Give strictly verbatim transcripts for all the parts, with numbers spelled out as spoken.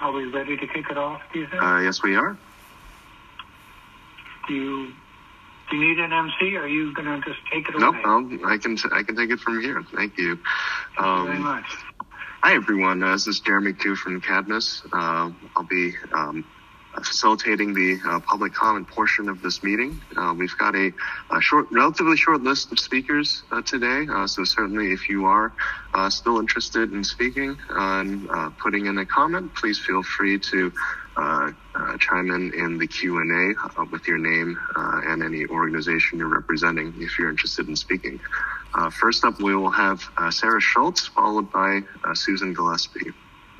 Are we ready to kick it off, do you think? Uh, yes, we are. Do you, do you need an M C, or are you going to just take it away? Nope, I'll, I can I can take it from here. Thank you. Thank um, you very much. Hi, everyone. Uh, this is Jeremy Koo from Cadmus. Uh, I'll be um, facilitating the uh, public comment portion of this meeting. Uh, we've got a, a short, relatively short list of speakers uh, today, uh, so certainly if you are uh, still interested in speaking uh, and uh, putting in a comment, please feel free to uh, uh, chime in in the Q and A uh, with your name uh, and any organization you're representing if you're interested in speaking. Uh, first up, we will have uh, Sarah Schultz, followed by uh, Susan Gillespie.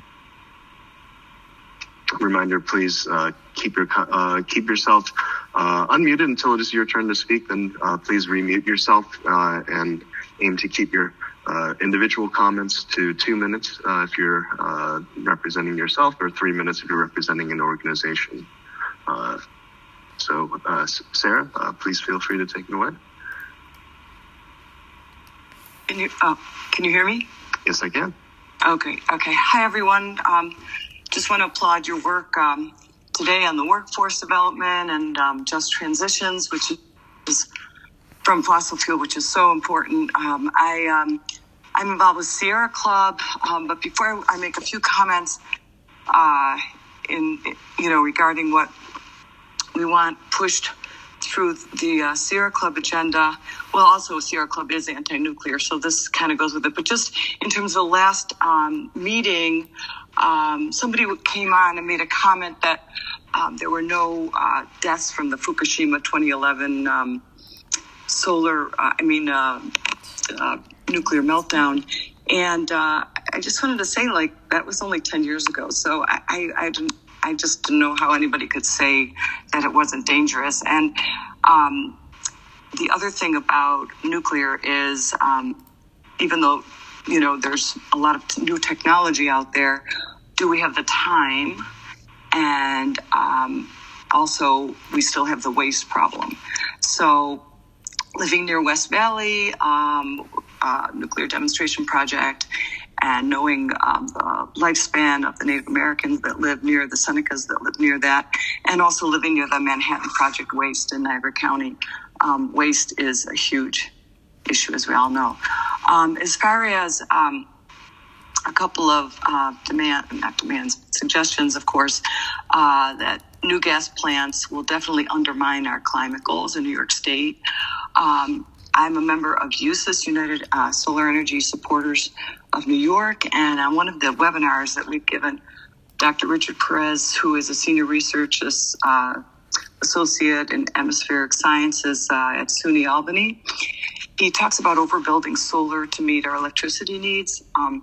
Reminder, please uh, keep your uh, keep yourself uh, unmuted until it is your turn to speak. Then uh, please remute yourself uh, and aim to keep your uh, individual comments to two minutes uh, if you're uh, representing yourself, or three minutes if you're representing an organization. Uh, so, uh, Sarah, uh, please feel free to take it away. Can you uh, can you hear me? Yes, I can. Okay. Okay. Hi, everyone. Um, Just want to applaud your work um, today on the workforce development and um, just transitions, which is from fossil fuel, which is so important. Um, I, um, I'm involved with Sierra Club, um, but before I make a few comments uh, in, you know, regarding what we want pushed through the uh, Sierra Club agenda. Well, also Sierra Club is anti-nuclear, so this kind of goes with it. But just in terms of the last um, meeting, um, somebody came on and made a comment that um, there were no uh, deaths from the Fukushima twenty eleven um, solar, uh, I mean, uh, uh, nuclear meltdown. And uh, I just wanted to say, like, that was only ten years ago. So I, I, I didn't, I just didn't know how anybody could say that it wasn't dangerous. And um, the other thing about nuclear is, um, even though, you know, there's a lot of t- new technology out there, do we have the time? And um, also, we still have the waste problem. So living near West Valley, um, uh, nuclear demonstration project, and knowing um, the lifespan of the Native Americans that live near, the Senecas that live near that, and also living near the Manhattan Project waste in Niagara County. Um, waste is a huge issue, as we all know. Um, as far as um, a couple of uh, demand, not demands, suggestions, of course, uh, that new gas plants will definitely undermine our climate goals in New York State. Um, I'm a member of U S I S, United uh, Solar Energy Supporters of New York, and on one of the webinars that we've given, Doctor Richard Perez, who is a senior research uh, associate in atmospheric sciences uh, at SUNY Albany, he talks about overbuilding solar to meet our electricity needs, um,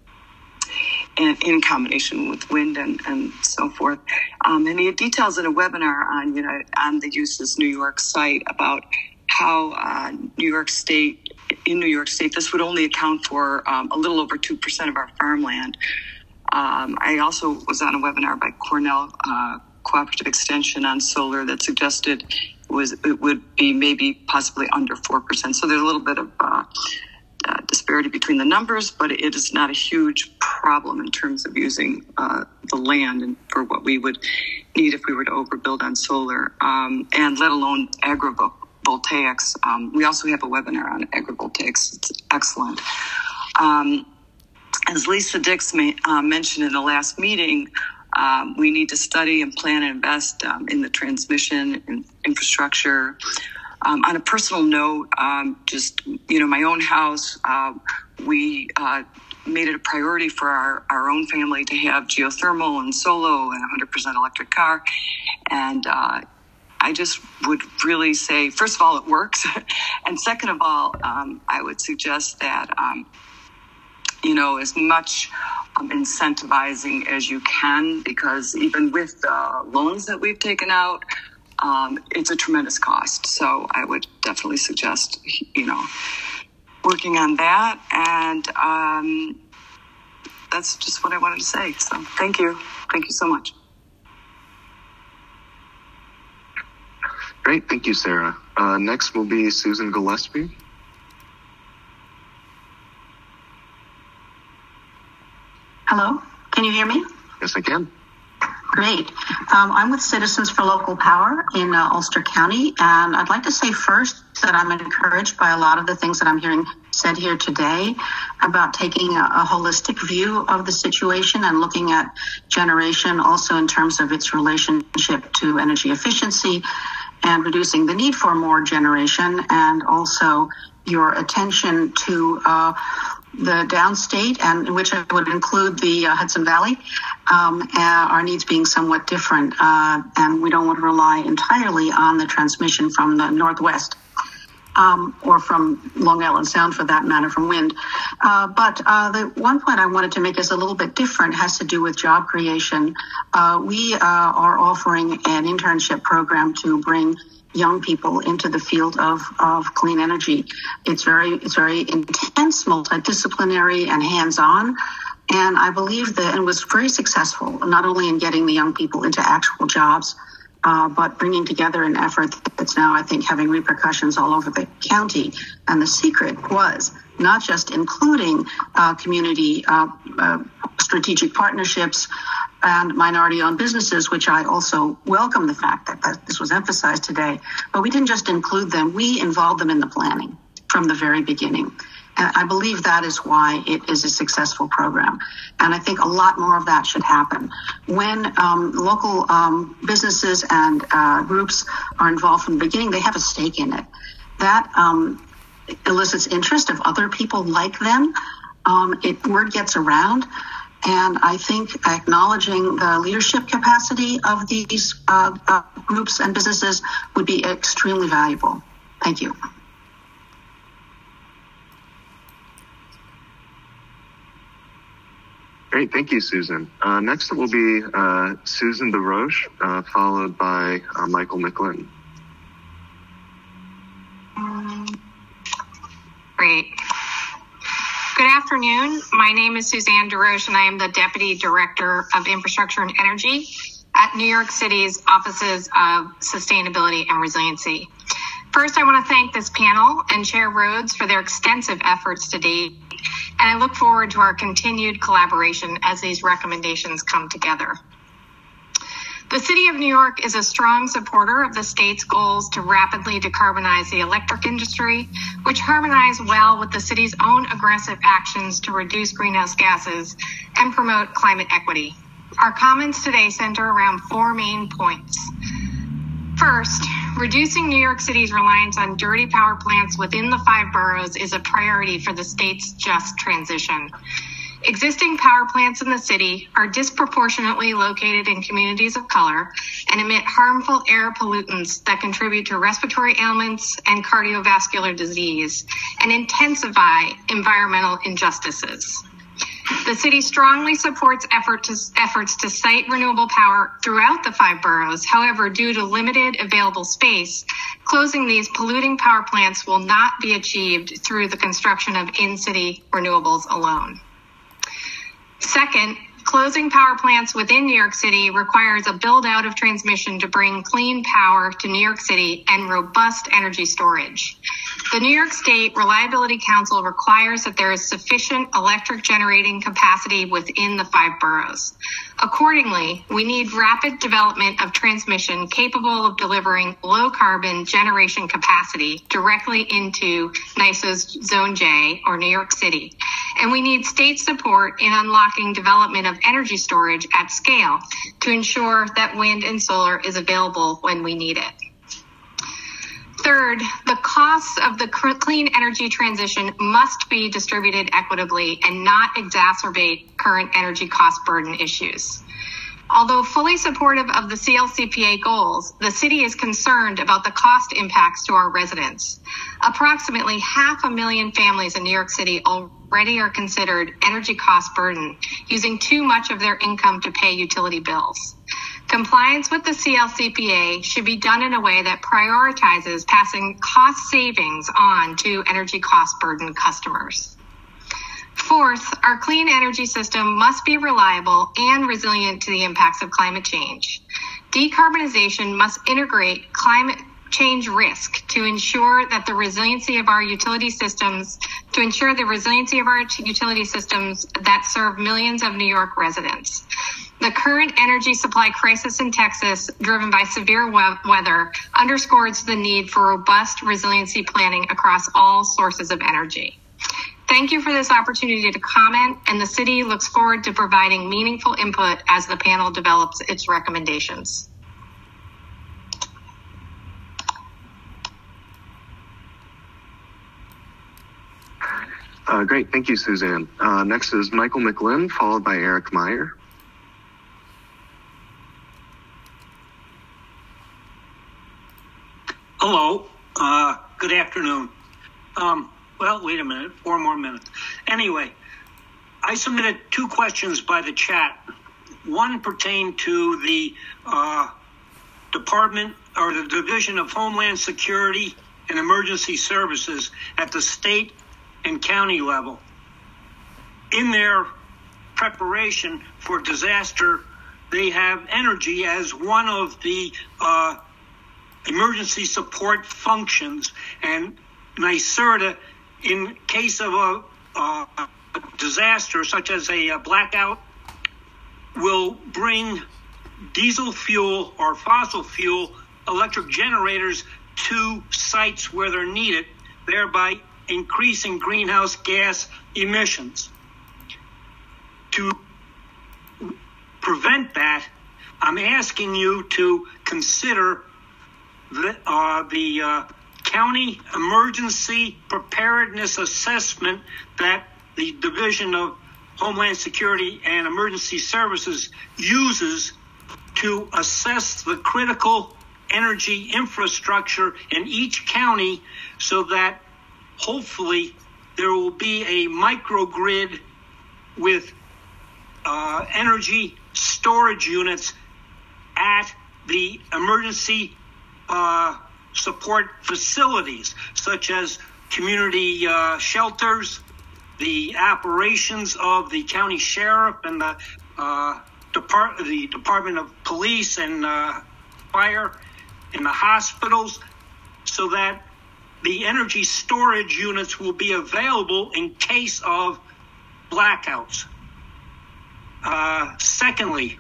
and in combination with wind and, and so forth. Um, and he details in a webinar on, you know, on the U S I S New York site about how uh, New York State, in New York State, this would only account for um, a little over two percent of our farmland. Um, I also was on a webinar by Cornell uh, Cooperative Extension on solar that suggested it, was, it would be maybe possibly under four percent. So there's a little bit of uh, uh, disparity between the numbers, but it is not a huge problem in terms of using uh, the land and for what we would need if we were to overbuild on solar, um, and let alone agrivoltaics. Voltaics. Um, we also have a webinar on agrivoltaics. It's excellent. Um, as Lisa Dix may, uh, mentioned in the last meeting, um, we need to study and plan and invest um, in the transmission and infrastructure. Um, on a personal note, um, just, you know, my own house, uh, we uh, made it a priority for our, our own family to have geothermal and solo and one hundred percent electric car. And uh I just would really say, first of all, it works. And second of all, um, I would suggest that, um, you know, as much um, incentivizing as you can, because even with the loans that we've taken out, um, it's a tremendous cost. So I would definitely suggest, you know, working on that. And um, that's just what I wanted to say. So thank you. Thank you so much. Great, thank you, Sarah. Uh, next will be Susan Gillespie. Hello, can you hear me? Yes, I can. Great. Um, I'm with Citizens for Local Power in uh, Ulster County, and I'd like to say first that I'm encouraged by a lot of the things that I'm hearing said here today about taking a, a holistic view of the situation and looking at generation also in terms of its relationship to energy efficiency and reducing the need for more generation, and also your attention to uh, the downstate, and in which I would include the uh, Hudson Valley, um, uh, our needs being somewhat different, uh, and we don't want to rely entirely on the transmission from the Northwest. Um, or from Long Island Sound, for that matter, from wind. Uh, but uh, the one point I wanted to make is a little bit different, has to do with job creation. Uh, we uh, are offering an internship program to bring young people into the field of, of clean energy. It's very, it's very intense, multidisciplinary, and hands-on. And I believe that it was very successful, not only in getting the young people into actual jobs, Uh, but bringing together an effort that's now, I think, having repercussions all over the county. And the secret was not just including uh, community uh, uh, strategic partnerships and minority-owned businesses, which I also welcome the fact that, that this was emphasized today, but we didn't just include them, we involved them in the planning from the very beginning. And I believe that is why it is a successful program. And I think a lot more of that should happen. When um, local um, businesses and uh, groups are involved from the beginning, they have a stake in it. That um, elicits interest of other people like them. Um, it word gets around. And I think acknowledging the leadership capacity of these uh, uh, groups and businesses would be extremely valuable. Thank you. Great, thank you, Susan. Uh, next it will be uh, Susan DeRoche, uh, followed by uh, Michael McGlynn. Great. Good afternoon. My name is Suzanne DeRoche, and I am the Deputy Director of Infrastructure and Energy at New York City's Offices of Sustainability and Resiliency. First, I want to thank this panel and Chair Rhodes for their extensive efforts to date, and I look forward to our continued collaboration as these recommendations come together. The City of New York is a strong supporter of the state's goals to rapidly decarbonize the electric industry, which harmonize well with the city's own aggressive actions to reduce greenhouse gases and promote climate equity. Our comments today center around four main points. First, reducing New York City's reliance on dirty power plants within the five boroughs is a priority for the state's just transition. Existing power plants in the city are disproportionately located in communities of color and emit harmful air pollutants that contribute to respiratory ailments and cardiovascular disease and intensify environmental injustices. The city strongly supports effort to, efforts to site renewable power throughout the five boroughs. However, due to limited available space, closing these polluting power plants will not be achieved through the construction of in-city renewables alone. Second, closing power plants within New York City requires a build-out of transmission to bring clean power to New York City and robust energy storage. The New York State Reliability Council requires that there is sufficient electric generating capacity within the five boroughs. Accordingly, we need rapid development of transmission capable of delivering low-carbon generation capacity directly into NYSERDA's Zone J, or New York City. And we need state support in unlocking development of energy storage at scale to ensure that wind and solar is available when we need it. Third, the costs of the clean energy transition must be distributed equitably and not exacerbate current energy cost burden issues. Although fully supportive of the C L C P A goals, the city is concerned about the cost impacts to our residents. Approximately half a million families in New York City already are considered energy cost burden, using too much of their income to pay utility bills. Compliance with the C L C P A should be done in a way that prioritizes passing cost savings on to energy cost burden customers. Fourth, our clean energy system must be reliable and resilient to the impacts of climate change. Decarbonization must integrate climate change risk to ensure that the resiliency of our utility systems, to ensure the resiliency of our utility systems that serve millions of New York residents. The current energy supply crisis in Texas, driven by severe we- weather, underscores the need for robust resiliency planning across all sources of energy. Thank you for this opportunity to comment, and the city looks forward to providing meaningful input as the panel develops its recommendations. Uh, great, thank you, Suzanne. Uh, next is Michael McLinn, followed by Eric Meyer. Hello. Uh, good afternoon. Um, well, wait a minute. Four more minutes. Anyway, I submitted two questions by the chat. One pertained to the uh, Department or the Division of Homeland Security and Emergency Services at the state and county level. In their preparation for disaster, they have energy as one of the uh, emergency support functions, and NYSERDA, in case of a, uh, a disaster such as a, a blackout, will bring diesel fuel or fossil fuel electric generators to sites where they're needed, thereby increasing greenhouse gas emissions. To prevent that, I'm asking you to consider the, uh, the uh, county emergency preparedness assessment that the Division of Homeland Security and Emergency Services uses to assess the critical energy infrastructure in each county, so that hopefully there will be a microgrid with uh, energy storage units at the emergency uh, support facilities, such as community uh, shelters, the operations of the county sheriff and the uh, depart the Department of Police and uh, fire, and the hospitals, so that the energy storage units will be available in case of blackouts. Uh, secondly,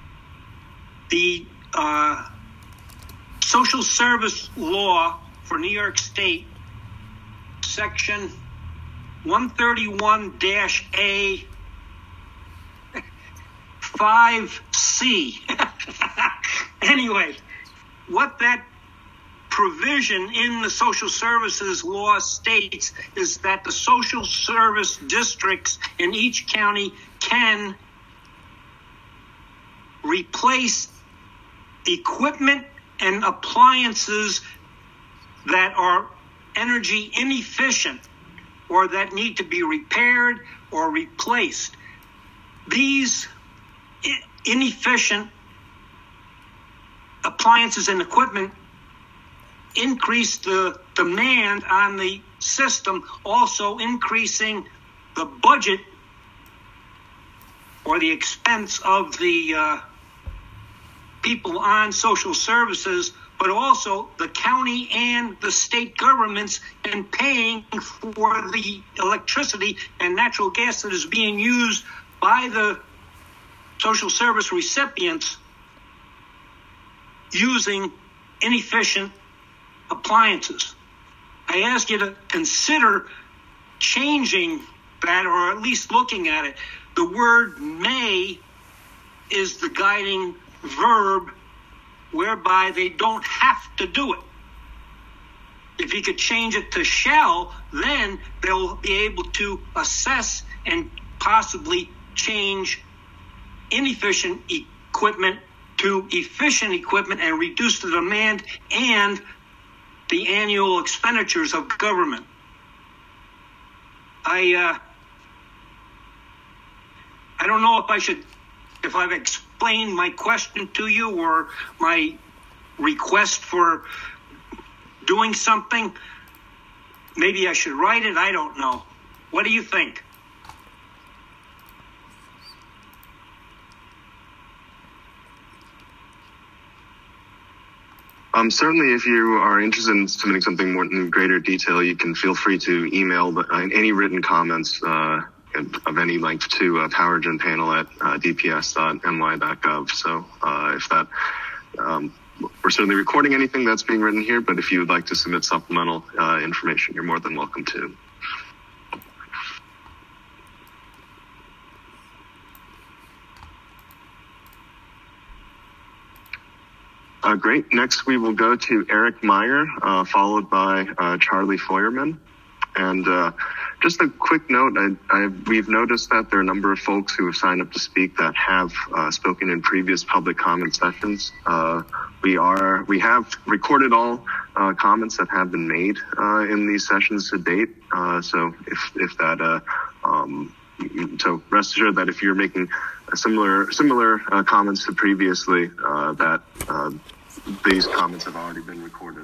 the uh, social service law for New York State, section one thirty-one dash A five C. Anyway, what that provision in the social services law states is that the social service districts in each county can replace equipment and appliances that are energy inefficient or that need to be repaired or replaced. These inefficient appliances and equipment increase the demand on the system, also increasing the budget or the expense of the uh, people on social services, but also the county and the state governments in paying for the electricity and natural gas that is being used by the social service recipients using inefficient appliances. I ask you to consider changing that, or at least looking at it. The word may is the guiding verb whereby they don't have to do it. If you could change it to shall, then they'll be able to assess and possibly change inefficient equipment to efficient equipment and reduce the demand and the annual expenditures of government. I uh, I don't know if I should, if I've explained my question to you or my request for doing something. Maybe I should write it. I don't know. What do you think? Um, certainly, if you are interested in submitting something more in greater detail, you can feel free to email the, uh, any written comments uh, of any length to uh, PowerGen panel at uh, d p s dot n y dot gov. So uh, if that, um, we're certainly recording anything that's being written here, but if you would like to submit supplemental uh, information, you're more than welcome to. Uh, great. Next, we will go to Eric Meyer, uh, followed by uh, Charlie Feuerman. And uh, just a quick note, I, I, we've noticed that there are a number of folks who have signed up to speak that have uh, spoken in previous public comment sessions. Uh, we are we have recorded all uh, comments that have been made uh, in these sessions to date. Uh, so if if that uh, um, so rest assured that if you're making a similar similar uh, comments to previously, uh, that uh, these comments have already been recorded.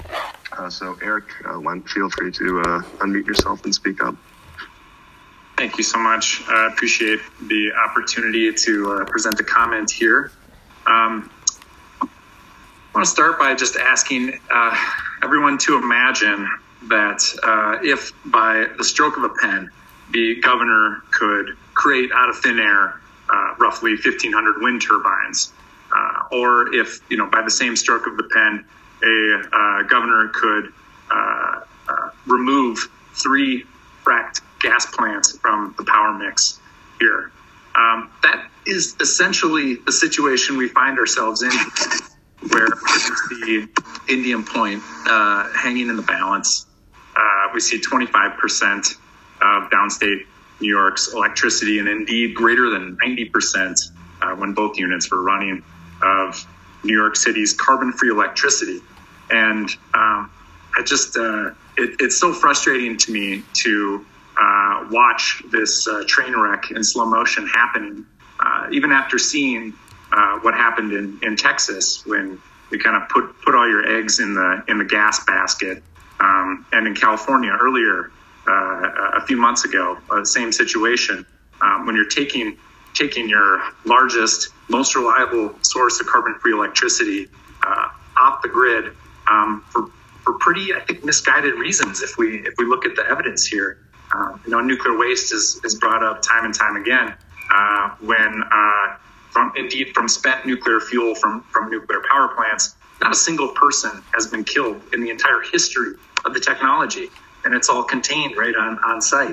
Uh, so Eric, uh, feel free to uh, unmute yourself and speak up. Thank you so much. I uh, appreciate the opportunity to uh, present a comment here. Um, I want to start by just asking uh, everyone to imagine that uh, if by the stroke of a pen, the governor could create out of thin air uh, roughly fifteen hundred wind turbines, uh, or if, you know, by the same stroke of the pen, a uh, governor could uh, uh, remove three fracked gas plants from the power mix here. Um, that is essentially the situation we find ourselves in, where the Indian Point uh, hanging in the balance. Uh, we see twenty-five percent of downstate New York's electricity, and indeed greater than ninety percent uh, when both units were running, of New York City's carbon-free electricity. And um, I just, uh, it, it's so frustrating to me to uh, watch this uh, train wreck in slow motion happening, uh, even after seeing uh, what happened in, in Texas when you kind of put, put all your eggs in the in the gas basket. Um, and in California earlier, uh, a few months ago, uh, same situation. Um, when you're taking taking your largest, most reliable source of carbon-free electricity uh, off the grid um, for for pretty, I think, misguided reasons. If we if we look at the evidence here, uh, you know, nuclear waste is is brought up time and time again. Uh, when uh, from indeed from spent nuclear fuel from from nuclear power plants, not a single person has been killed in the entire history of the technology, and it's all contained right on on site.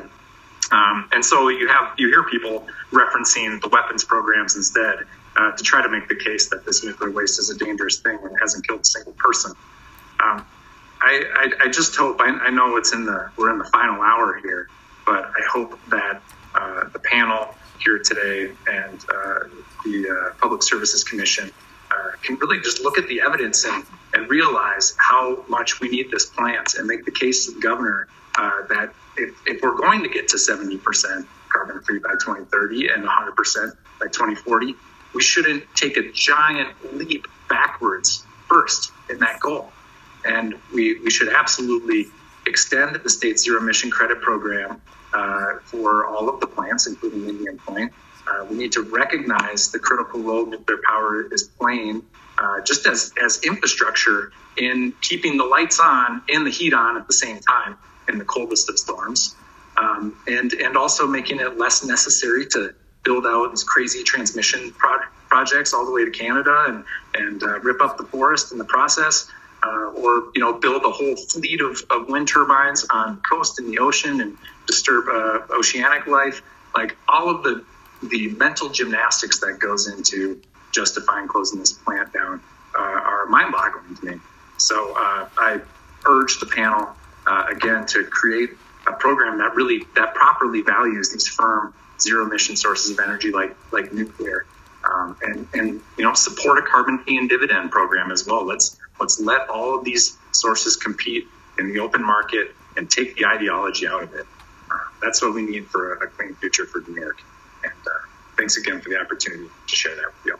Um, and so you have you hear people referencing the weapons programs instead uh, to try to make the case that this nuclear waste is a dangerous thing when it hasn't killed a single person. Um, I, I, I just hope I, I know it's in the we're in the final hour here, but I hope that uh, the panel here today and uh, the uh, Public Services Commission uh, can really just look at the evidence and, and realize how much we need this plant and make the case to the governor uh, that if, if we're going to get to seventy percent carbon free by twenty thirty and one hundred percent by twenty forty, we shouldn't take a giant leap backwards first in that goal. And we, we should absolutely extend the state zero emission credit program uh, for all of the plants, including Indian Point. Uh, we need to recognize the critical role nuclear power is playing uh, just as, as infrastructure in keeping the lights on and the heat on at the same time in the coldest of storms, um, and, and also making it less necessary to build out these crazy transmission pro- projects all the way to Canada and, and uh, rip up the forest in the process. Uh, or, you know, build a whole fleet of, of wind turbines on coast in the ocean and disturb uh, oceanic life. Like all of the the mental gymnastics that goes into justifying closing this plant down uh, are mind-boggling to me. So uh, I urge the panel uh, again to create a program that really that properly values these firm zero-emission sources of energy like like nuclear, um, and and you know support a carbon fee and dividend program as well. Let's Let's let all of these sources compete in the open market and take the ideology out of it. Uh, that's what we need for a, a clean future for New York. And uh, thanks again for the opportunity to share that with you.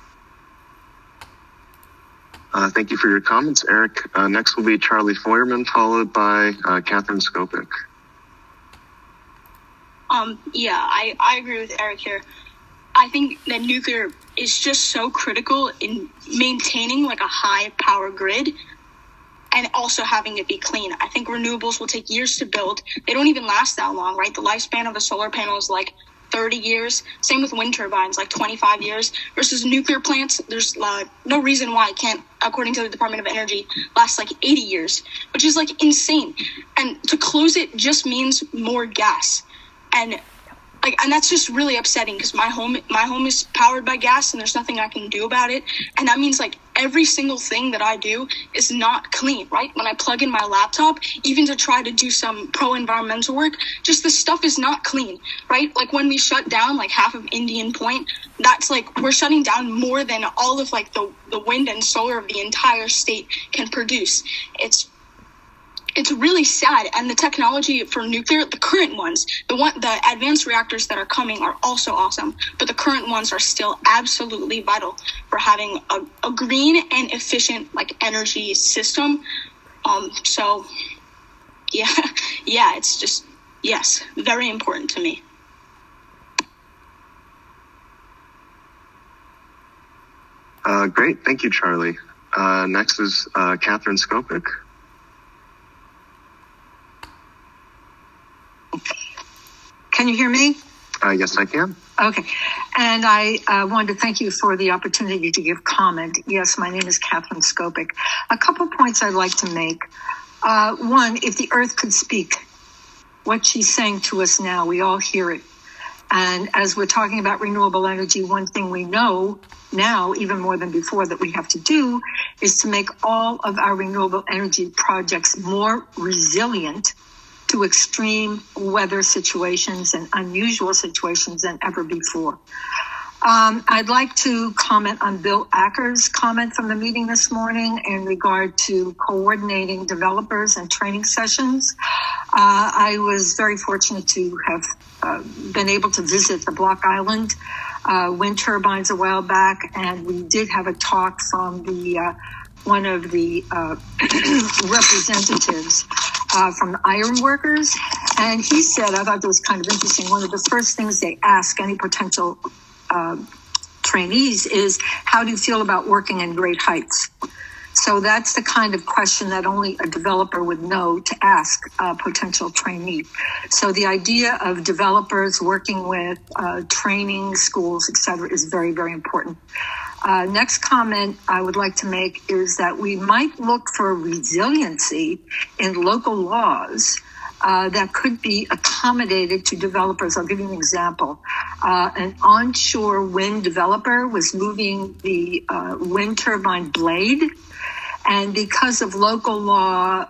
Uh, thank you for your comments, Eric. Uh, next will be Charlie Feuerman, followed by uh, Catherine Skopik. Um, yeah, I, I agree with Eric here. I think that nuclear is just so critical in maintaining like a high power grid. and also having it be clean. I think renewables will take years to build. They don't even last that long, right? The lifespan of a solar panel is like thirty years. Same with wind turbines, like twenty-five years. Versus nuclear plants, there's uh, no reason why it can't, according to the Department of Energy, last like eighty years, which is like insane. And to close it just means more gas. And like, and that's just really upsetting because my home, my home is powered by gas and there's nothing I can do about it. And that means like every single thing that I do is not clean, right? When I plug in my laptop, even to try to do some pro-environmental work, just the stuff is not clean, right? Like when we shut down like half of Indian Point, that's like, we're shutting down more than all of like the, the wind and solar of the entire state can produce. It's It's really sad, and the technology for nuclear, the current ones, the one, the advanced reactors that are coming are also awesome, but the current ones are still absolutely vital for having a, a green and efficient like energy system. Um, so, yeah, yeah, it's just yes, very important to me. Uh, great, thank you, Charlie. Uh, next is uh, Catherine Skopik. Can you hear me? Uh, yes, I can. Okay. And I uh, wanted to thank you for the opportunity to give comment. Yes, my name is Catherine Skopik. A couple points I'd like to make. Uh, one, if the earth could speak, what she's saying to us now, we all hear it. And as we're talking about renewable energy, one thing we know now, even more than before, that we have to do is to make all of our renewable energy projects more resilient to extreme weather situations and unusual situations than ever before. Um, I'd like to comment on Bill Acker's comment from the meeting this morning in regard to coordinating developers and training sessions. Uh, I was very fortunate to have uh, been able to visit the Block Island uh, wind turbines a while back, and we did have a talk from the uh, one of the uh, representatives Uh, from the iron workers. And he said, I thought that was kind of interesting, one of the first things they ask any potential uh, trainees is, how do you feel about working in great heights? So that's the kind of question that only a developer would know to ask a potential trainee. So the idea of developers working with uh, training schools, et cetera, is very, very important. Uh, next comment I would like to make is that we might look for resiliency in local laws uh, that could be accommodated to developers. I'll give you an example. Uh, an onshore wind developer was moving the uh, wind turbine blade, and because of local law,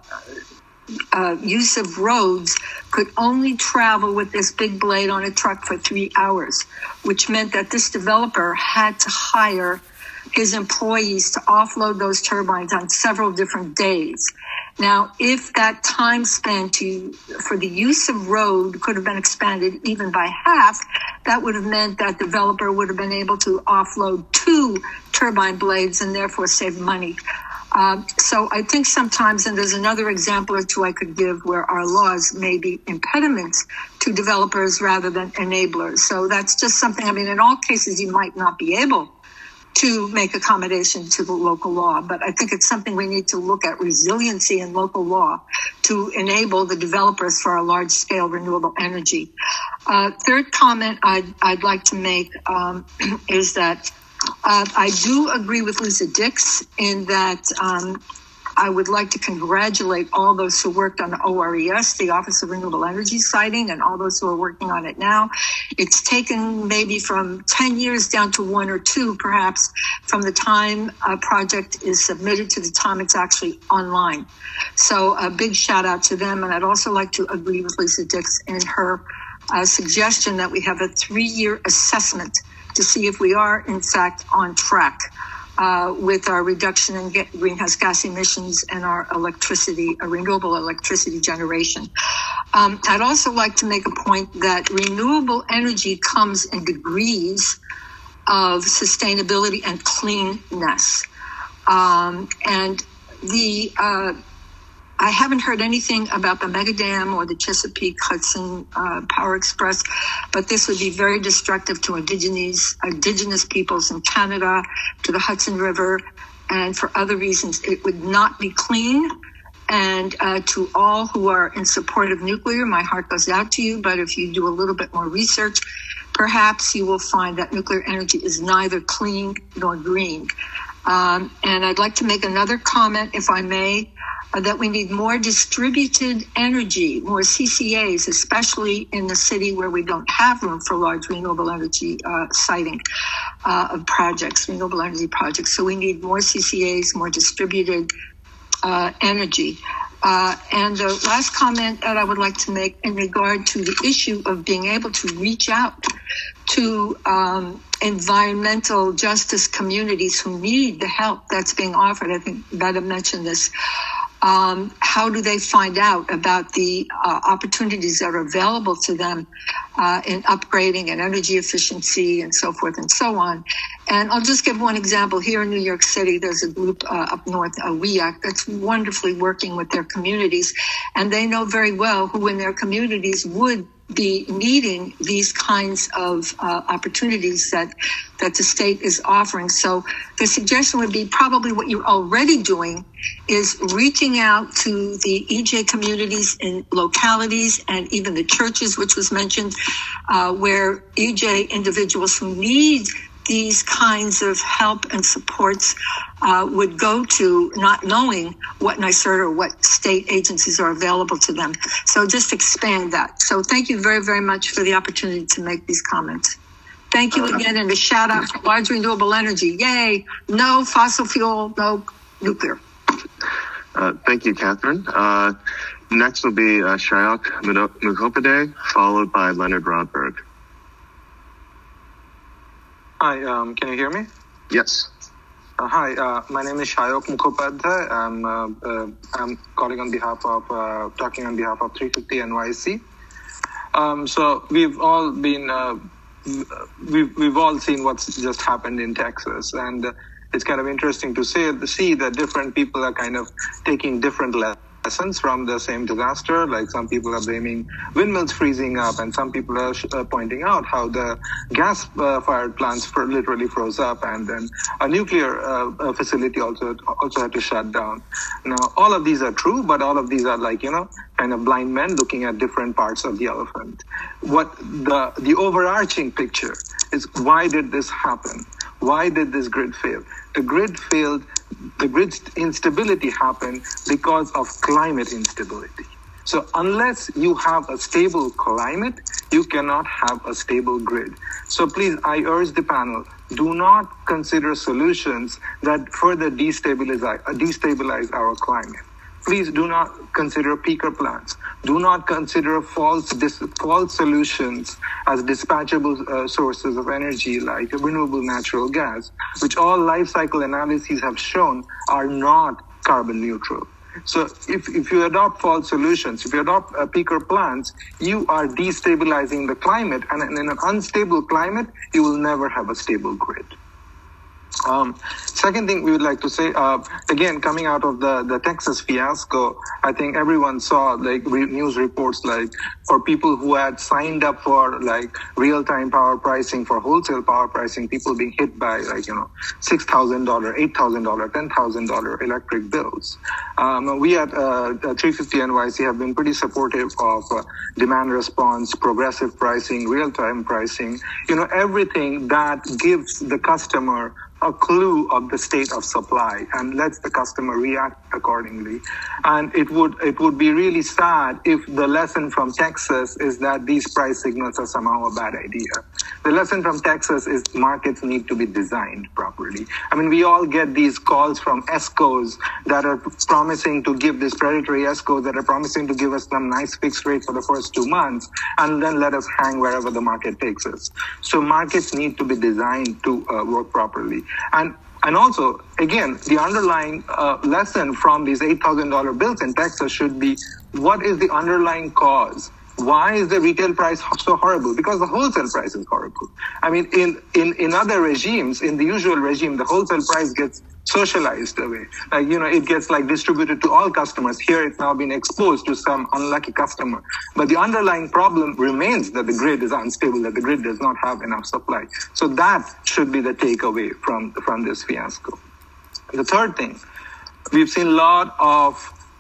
uh, use of roads, could only travel with this big blade on a truck for three hours, which meant that this developer had to hire his employees to offload those turbines on several different days. Now, if that time span to for the use of road could have been expanded even by half, that would have meant that developer would have been able to offload two turbine blades and therefore save money. Uh, so I think sometimes, and there's another example or two I could give where our laws may be impediments to developers rather than enablers. So that's just something, I mean, in all cases, you might not be able to make accommodation to the local law, but I think it's something we need to look at, resiliency in local law to enable the developers for our large scale renewable energy. Uh, third comment I'd, I'd like to make um, is that Uh, I do agree with Lisa Dix in that um, I would like to congratulate all those who worked on the O R E S, the Office of Renewable Energy siting, and all those who are working on it now. It's taken maybe from ten years down to one or two, perhaps, from the time a project is submitted to the time it's actually online. So a big shout out to them. And I'd also like to agree with Lisa Dix in her uh, suggestion that we have a three-year assessment to see if we are, in fact, on track uh, with our reduction in get greenhouse gas emissions and our electricity, uh, renewable electricity generation. Um, I'd also like to make a point that renewable energy comes in degrees of sustainability and cleanness. Um, and the uh, I haven't heard anything about the mega dam or the Chesapeake Hudson uh, Power Express, but this would be very destructive to indigenous, indigenous peoples in Canada, to the Hudson River, and for other reasons. It would not be clean, And uh, to all who are in support of nuclear, my heart goes out to you. But if you do a little bit more research, perhaps you will find that nuclear energy is neither clean nor green. Um, and I'd like to make another comment, if I may, uh, that we need more distributed energy, more C C As, especially in the city where we don't have room for large renewable energy uh, siting uh, of projects, renewable energy projects. So we need more C C As, more distributed uh, energy. Uh, and the last comment that I would like to make in regard to the issue of being able to reach out to um, environmental justice communities who need the help that's being offered. I think Betta mentioned this. Um, how do they find out about the uh, opportunities that are available to them uh, in upgrading and energy efficiency and so forth and so on? And I'll just give one example. Here in New York City, there's a group uh, up north, uh, W E A C, that's wonderfully working with their communities. And they know very well who in their communities would be needing these kinds of uh, opportunities that that the state is offering. So the suggestion would be probably what you're already doing is reaching out to the E J communities in localities and even the churches, which was mentioned, uh, where E J individuals who need these kinds of help and supports uh, would go to, not knowing what NYSERDA or what state agencies are available to them. So just expand that. So thank you very, very much for the opportunity to make these comments. Thank you again, and a shout out for large renewable energy. Yay! No fossil fuel, no nuclear. Uh, thank you, Catherine. Uh, next will be uh, Shyok Mukhopadhyay, followed by Leonard Rodberg. Hi, um, can you hear me? Yes. Uh, hi, uh, my name is Shyok Mukhopadhyay. I'm, uh, uh, I'm calling on behalf of, uh, talking on behalf of three fifty N Y C. Um, so we've all been, uh, we've, we've all seen what's just happened in Texas, and uh, it's kind of interesting to say, to see that different people are kind of taking different lessons from the same disaster. Like some people are blaming windmills freezing up, and some people are uh, pointing out how the gas-fired uh, plants for literally froze up, and then a nuclear uh, facility also also had to shut down. Now, all of these are true, but all of these are like, you know, kind of blind men looking at different parts of the elephant. What the the overarching picture is, why did this happen? Why did this grid fail? The grid failed, the grid instability happened because of climate instability. So unless you have a stable climate, you cannot have a stable grid. So please, I urge the panel, do not consider solutions that further destabilize, destabilize our climate. Please do not consider peaker plants. Do not consider false dis- false solutions as dispatchable uh, sources of energy like renewable natural gas, which all life cycle analyses have shown are not carbon neutral. So if, if you adopt false solutions, if you adopt uh, peaker plants, you are destabilizing the climate, and in an unstable climate, you will never have a stable grid. Um, second thing we would like to say, uh, again, coming out of the, the Texas fiasco, I think everyone saw like re- news reports like for people who had signed up for like real-time power pricing, for wholesale power pricing, people being hit by like, you know, six thousand dollars, eight thousand dollars, ten thousand dollars electric bills. Um, we at uh, three fifty N Y C have been pretty supportive of uh, demand response, progressive pricing, real-time pricing, you know, everything that gives the customer a clue of the state of supply and lets the customer react accordingly. And it would it would be really sad if the lesson from Texas is that these price signals are somehow a bad idea. The lesson from Texas is markets need to be designed properly. I mean, we all get these calls from ESCOs that are promising to give this predatory ESCOs that are promising to give us some nice fixed rate for the first two months and then let us hang wherever the market takes us. So markets need to be designed to uh, work properly. And and also, again, the underlying uh, lesson from these eight thousand dollars bills in Texas should be, what is the underlying cause? Why is the retail price so horrible? Because the wholesale price is horrible. I mean, in, in, in other regimes, in the usual regime, the wholesale price gets socialized away. Like, you know, it gets like distributed to all customers. Here it's now been exposed to some unlucky customer. But the underlying problem remains that the grid is unstable, that the grid does not have enough supply. So that should be the takeaway from, from this fiasco. The third thing, we've seen a lot of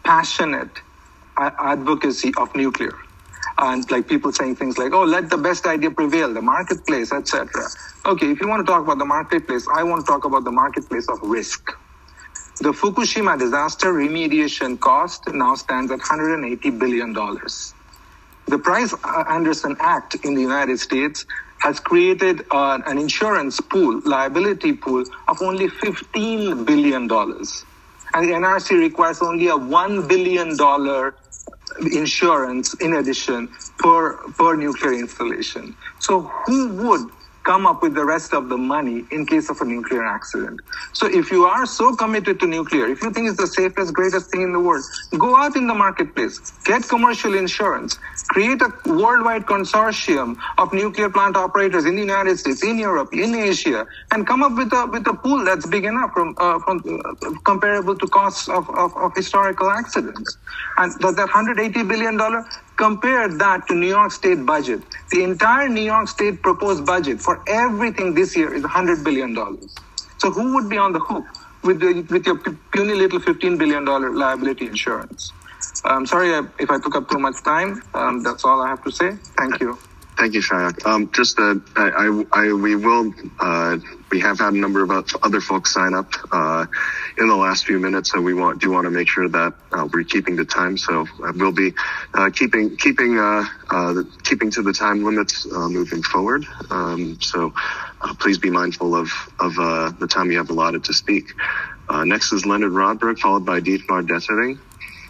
passionate advocacy of nuclear. And like people saying things like, oh, let the best idea prevail, the marketplace, et cetera. Okay, if you want to talk about the marketplace, I want to talk about the marketplace of risk. The Fukushima disaster remediation cost now stands at one hundred eighty billion dollars. The Price-Anderson Act in the United States has created uh, an insurance pool, liability pool of only fifteen billion dollars. And the N R C requires only a one billion dollars insurance in addition per, per nuclear installation. So who would come up with the rest of the money in case of a nuclear accident? So if you are so committed to nuclear, if you think it's the safest, greatest thing in the world, go out in the marketplace, get commercial insurance, create a worldwide consortium of nuclear plant operators in the United States, in Europe, in Asia, and come up with a with a pool that's big enough from, uh, from uh, comparable to costs of, of, of historical accidents. And that, that one hundred eighty billion dollars, compare that to New York State budget. The entire New York State proposed budget for everything this year is one hundred billion dollars. So who would be on the hook with the, with your puny little fifteen billion dollars liability insurance? I'm sorry if I took up too much time. Um, that's all I have to say. Thank you. Thank you, Shayak. Um, just that I, I, we will, uh, we have had a number of other folks sign up, uh, in the last few minutes. So we want, do want to make sure that, uh, we're keeping the time. So uh, we'll be, uh, keeping, keeping, uh, uh, keeping to the time limits, uh, moving forward. Um, so, uh, please be mindful of, of, uh, the time you have allotted to speak. Uh, next is Leonard Rodberg, followed by Dietmar Dettering.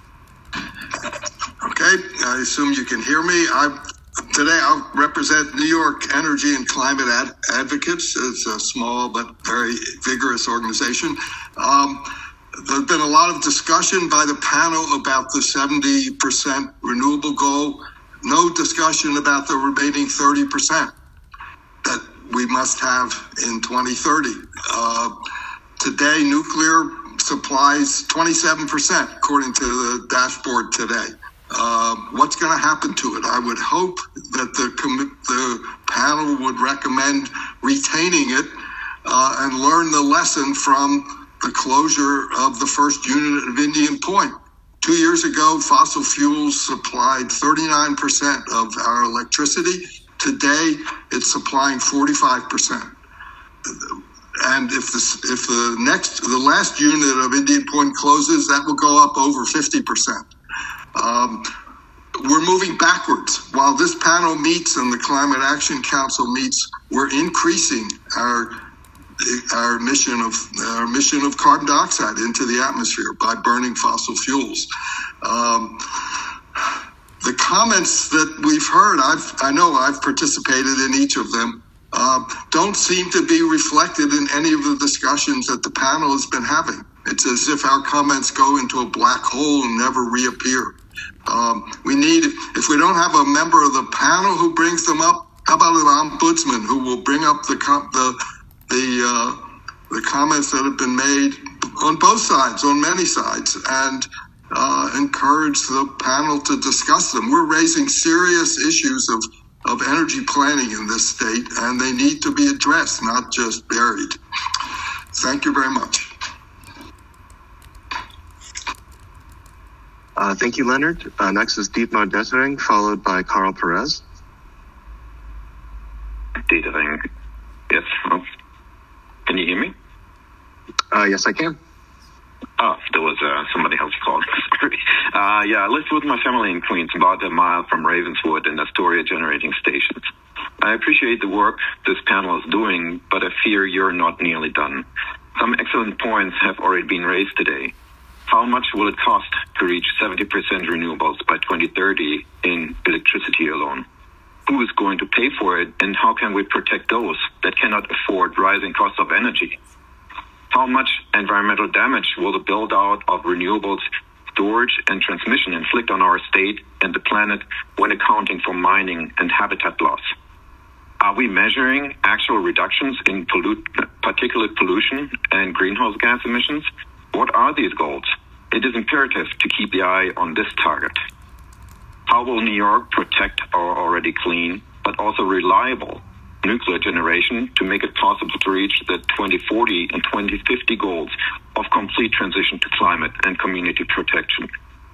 Okay. I assume you can hear me. I, Today, I'll represent New York Energy and Climate Ad- Advocates. It's a small but very vigorous organization. Um, there's been a lot of discussion by the panel about the seventy percent renewable goal. No discussion about the remaining thirty percent that we must have in twenty thirty. Uh, today, nuclear supplies twenty-seven percent, according to the dashboard today. Uh, what's going to happen to it? I would hope that the com- the panel would recommend retaining it uh, and learn the lesson from the closure of the first unit of Indian Point. Two years ago, fossil fuels supplied thirty-nine percent of our electricity. Today, it's supplying forty-five percent. And if the, if the next, the last unit of Indian Point closes, that will go up over fifty percent. Um, we're moving backwards. While this panel meets and the Climate Action Council meets, we're increasing our our emission of our emission of carbon dioxide into the atmosphere by burning fossil fuels. Um, the comments that we've heard, I've I know I've participated in each of them, uh, don't seem to be reflected in any of the discussions that the panel has been having. It's as if our comments go into a black hole and never reappear. Um, we need, if we don't have a member of the panel who brings them up, how about an ombudsman who will bring up the the the, uh, the comments that have been made on both sides, on many sides, and uh, encourage the panel to discuss them. We're raising serious issues of, of energy planning in this state, and they need to be addressed, not just buried. Thank you very much. Uh, thank you, Leonard. Uh, next is Dietmar Dettering, followed by Carl Perez. Dettering. Yes. Well, can you hear me? Uh, yes, I can. Oh, there was uh, somebody else called. Sorry. Uh, yeah, I live with my family in Queens, about a mile from Ravenswood and Astoria generating stations. I appreciate the work this panel is doing, but I fear you're not nearly done. Some excellent points have already been raised today. How much will it cost to reach seventy percent renewables by twenty thirty in electricity alone? Who is going to pay for it, and how can we protect those that cannot afford rising costs of energy? How much environmental damage will the build-out of renewables, storage, and transmission inflict on our state and the planet when accounting for mining and habitat loss? Are we measuring actual reductions in pollute, particulate pollution and greenhouse gas emissions? What are these goals? It is imperative to keep the eye on this target. How will New York protect our already clean, but also reliable nuclear generation to make it possible to reach the twenty forty and twenty fifty goals of complete transition to climate and community protection?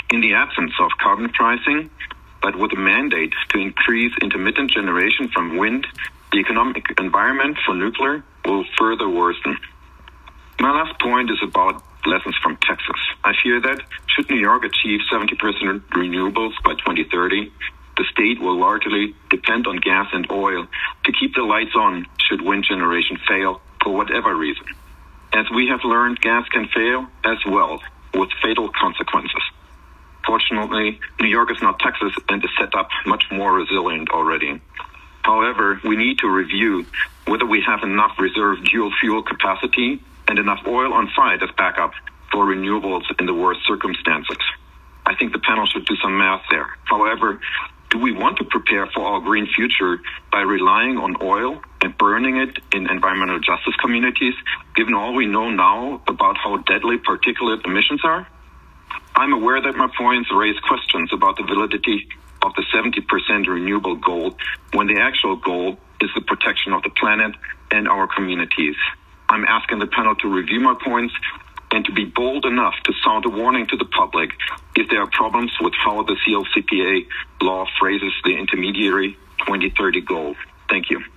in the absence of carbon pricing, but with a mandate to increase intermittent generation from wind, the economic environment for nuclear will further worsen. My last point is about lessons from Texas. I fear that should New York achieve seventy percent renewables by twenty thirty, the state will largely depend on gas and oil to keep the lights on should wind generation fail for whatever reason. As we have learned, gas can fail as well, with fatal consequences. Fortunately, New York is not Texas and is set up much more resilient already. However, we need to review whether we have enough reserve dual fuel capacity and enough oil on site as backup for renewables in the worst circumstances. I think the panel should do some math there. However, do we want to prepare for our green future by relying on oil and burning it in environmental justice communities, given all we know now about how deadly particulate emissions are? I'm aware that my points raise questions about the validity of the seventy percent renewable goal when the actual goal is the protection of the planet and our communities. I'm asking the panel to review my points and to be bold enough to sound a warning to the public if there are problems with how the C L C P A law phrases the intermediary twenty thirty goal. Thank you.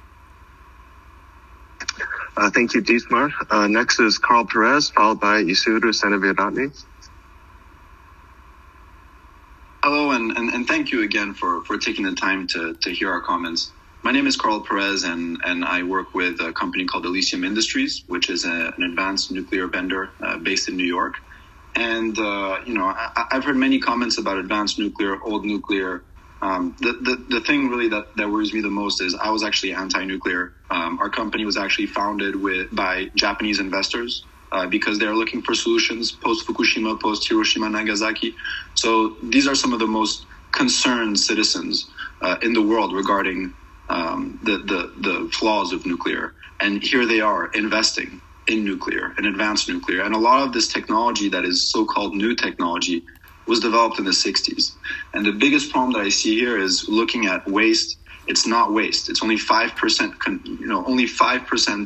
Uh, thank you, Dietmar. Uh, next is Carl Perez, followed by Isidro Seneviratne. Hello, and, and, and thank you again for, for taking the time to, to hear our comments. My name is Carl Perez, and, and I work with a company called Elysium Industries, which is a, an advanced nuclear vendor uh, based in New York. And, uh, you know, I, I've heard many comments about advanced nuclear, old nuclear. Um, the, the, the thing really that, that worries me the most is I was actually anti-nuclear. Um, our company was actually founded with by Japanese investors uh, because they're looking for solutions post-Fukushima, post-Hiroshima, Nagasaki. So these are some of the most concerned citizens uh, in the world regarding um, the, the, the flaws of nuclear. And here they are investing in nuclear and advanced nuclear. And a lot of this technology that is so-called new technology was developed in the sixties. And the biggest problem that I see here is looking at waste. It's not waste. It's only five percent, con- you know, only five percent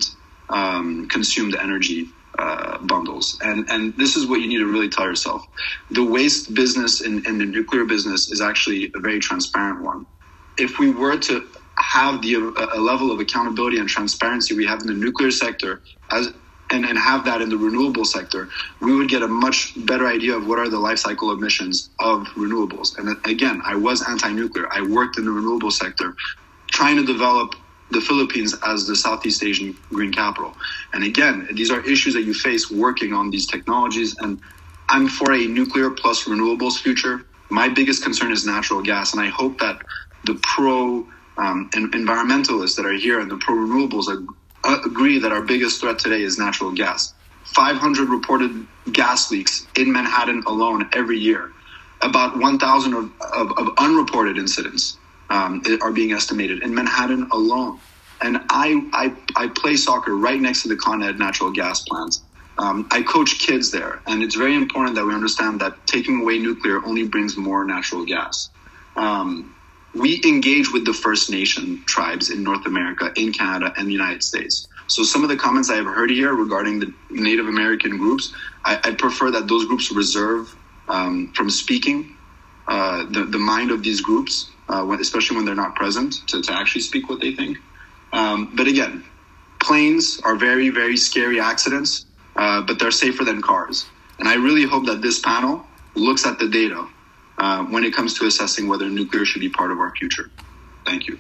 um, consumed energy uh, bundles. And and this is what you need to really tell yourself. The waste business and, and the nuclear business is actually a very transparent one. If we were to have the a level of accountability and transparency we have in the nuclear sector as And, and have that in the renewable sector, we would get a much better idea of what are the life cycle emissions of renewables. And again, I was anti-nuclear. I worked in the renewable sector, trying to develop the Philippines as the Southeast Asian green capital. And again, these are issues that you face working on these technologies. And I'm for a nuclear plus renewables future. My biggest concern is natural gas. And I hope that the pro um, environmentalists that are here and the pro renewables are agree that our biggest threat today is natural gas. five hundred reported gas leaks in Manhattan alone every year. About one thousand of, of, of unreported incidents um, are being estimated in Manhattan alone. And I, I, I play soccer right next to the Con Ed natural gas plants. Um, I coach kids there, and it's very important that we understand that taking away nuclear only brings more natural gas. Um, We engage with the First Nation tribes in North America, in Canada, and the United States. So some of the comments I have heard here regarding the Native American groups, I, I prefer that those groups reserve um, from speaking uh, the, the mind of these groups, uh, when, especially when they're not present, to, to actually speak what they think. Um, but again, planes are very, very scary accidents, uh, but they're safer than cars. And I really hope that this panel looks at the data Uh, when it comes to assessing whether nuclear should be part of our future. Thank you.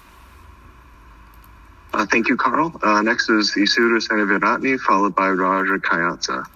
Uh, thank you, Carl. Uh, next is Isidro Seneviratne, followed by Roger Kayatsa.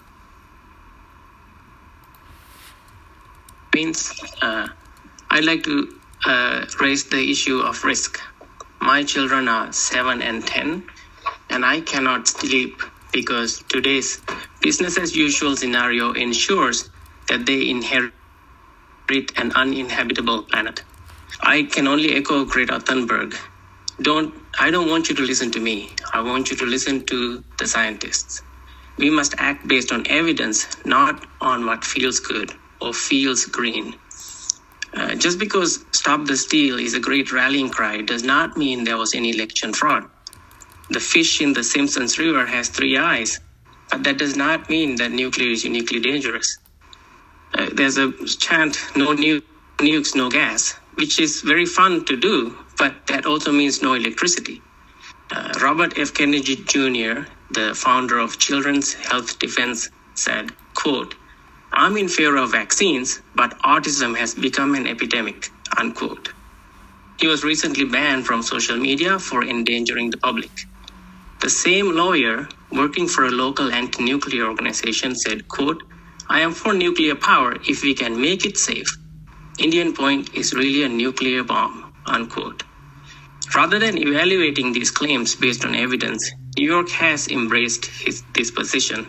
Uh, I'd like to uh, raise the issue of risk. My children are seven and ten, and I cannot sleep because today's business as usual scenario ensures that they inherit an uninhabitable planet. I can only echo Greta Thunberg. Don't, I don't want you to listen to me. I want you to listen to the scientists. We must act based on evidence, not on what feels good or feels green. Uh, just because Stop the Steal is a great rallying cry does not mean there was any election fraud. The fish in the Simpsons River has three eyes, but that does not mean that nuclear is uniquely dangerous. Uh, there's a chant, no nu- nukes, no gas, which is very fun to do, but that also means no electricity. Uh, Robert F. Kennedy Junior, the founder of Children's Health Defense, said, quote, "I'm in favor of vaccines, but autism has become an epidemic," unquote. He was recently banned from social media for endangering the public. The same lawyer working for a local anti-nuclear organization said, quote, "I am for nuclear power if we can make it safe. Indian Point is really a nuclear bomb," unquote. Rather than evaluating these claims based on evidence, New York has embraced his, this position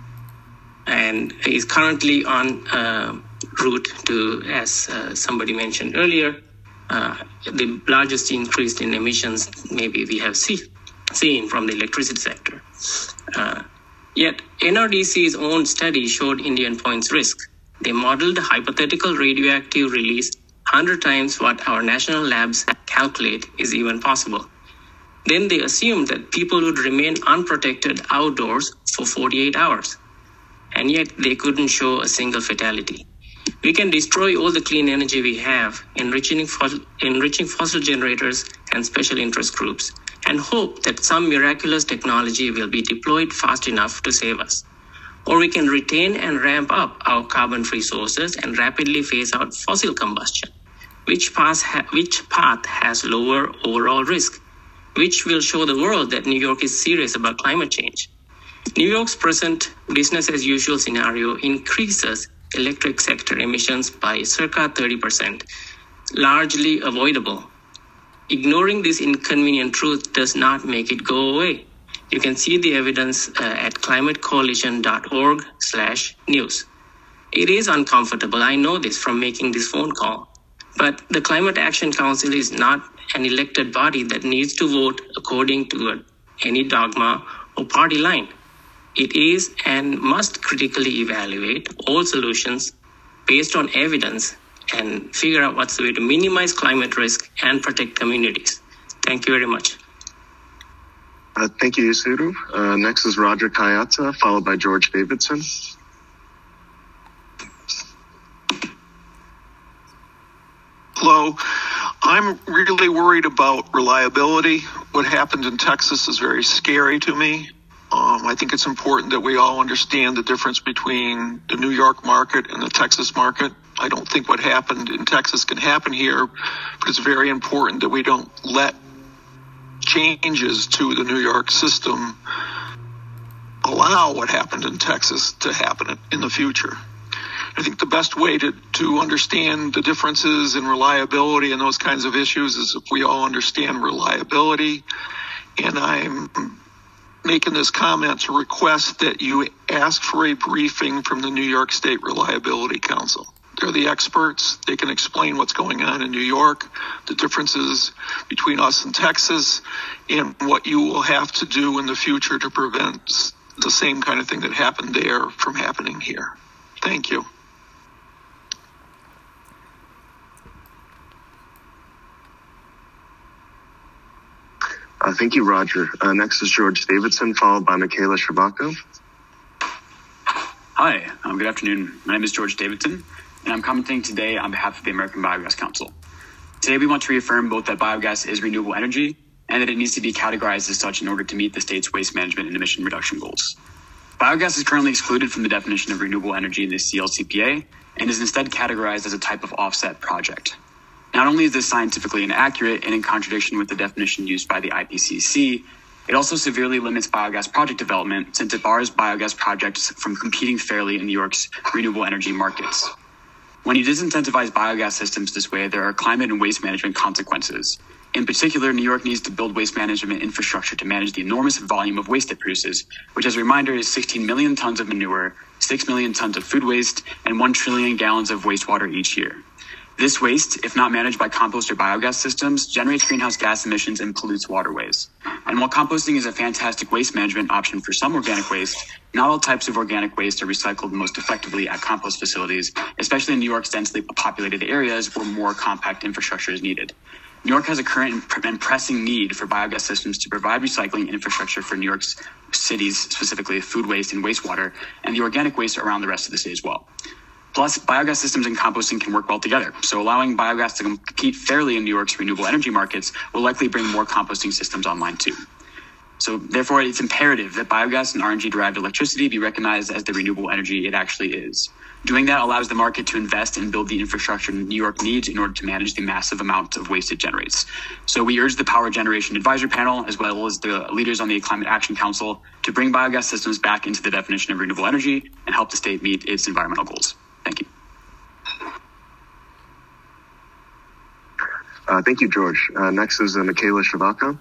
and is currently on uh, route to, as uh, somebody mentioned earlier, uh, the largest increase in emissions maybe we have see, seen from the electricity sector. Uh, yet, N R D C's own study showed Indian Point's risk. They modeled a hypothetical radioactive release one hundred times what our national labs calculate is even possible. Then they assumed that people would remain unprotected outdoors for forty-eight hours. And yet they couldn't show a single fatality. We can destroy all the clean energy we have, enriching fossil, enriching fossil generators and special interest groups, and hope that some miraculous technology will be deployed fast enough to save us. Or we can retain and ramp up our carbon-free sources and rapidly phase out fossil combustion. Which path, ha- which path has lower overall risk? Which will show the world that New York is serious about climate change? New York's present business-as-usual scenario increases electric sector emissions by circa thirty percent, largely avoidable. Ignoring this inconvenient truth does not make it go away. You can see the evidence uh, at climatecoalition.org slash news. It is uncomfortable, I know this from making this phone call. But the Climate Action Council is not an elected body that needs to vote according to a, any dogma or party line. It is and must critically evaluate all solutions based on evidence and figure out what's the way to minimize climate risk and protect communities. Thank you very much. Uh, thank you, Yusuru. Uh, next is Roger Kayata, followed by George Davidson. Hello. I'm really worried about reliability. What happened in Texas is very scary to me. Um, I think it's important that we all understand the difference between the New York market and the Texas market. I don't think what happened in Texas can happen here, but it's very important that we don't let changes to the New York system allow what happened in Texas to happen in the future. I think the best way to, to understand the differences in reliability and those kinds of issues is if we all understand reliability. And I'm making this comment to request that you ask for a briefing from the New York State Reliability Council. They're the experts. They can explain what's going on in New York, the differences between us and Texas, and what you will have to do in the future to prevent the same kind of thing that happened there from happening here. Thank you. Uh, thank you, Roger. Uh, next is George Davidson, followed by Michaela Shabako. Hi, um, good afternoon. My name is George Davidson, and I'm commenting today on behalf of the American Biogas Council. Today, we want to reaffirm both that biogas is renewable energy and that it needs to be categorized as such in order to meet the state's waste management and emission reduction goals. Biogas is currently excluded from the definition of renewable energy in the C L C P A and is instead categorized as a type of offset project. Not only is this scientifically inaccurate and in contradiction with the definition used by the I P C C, it also severely limits biogas project development since it bars biogas projects from competing fairly in New York's renewable energy markets. When you disincentivize biogas systems this way, there are climate and waste management consequences. In particular, New York needs to build waste management infrastructure to manage the enormous volume of waste it produces, which, as a reminder, is sixteen million tons of manure, six million tons of food waste, and one trillion gallons of wastewater each year. This waste, if not managed by compost or biogas systems, generates greenhouse gas emissions and pollutes waterways. And while composting is a fantastic waste management option for some organic waste, not all types of organic waste are recycled most effectively at compost facilities, especially in New York's densely populated areas where more compact infrastructure is needed. New York has a current and pressing need for biogas systems to provide recycling infrastructure for New York's cities, specifically food waste and wastewater, and the organic waste around the rest of the state as well. Plus, biogas systems and composting can work well together. So allowing biogas to compete fairly in New York's renewable energy markets will likely bring more composting systems online too. So therefore, it's imperative that biogas and R N G-derived electricity be recognized as the renewable energy it actually is. Doing that allows the market to invest and build the infrastructure New York needs in order to manage the massive amount of waste it generates. So we urge the Power Generation Advisory Panel, as well as the leaders on the Climate Action Council, to bring biogas systems back into the definition of renewable energy and help the state meet its environmental goals. Thank you. Uh, thank you, George. Uh, next is uh, Michaela Shabaka.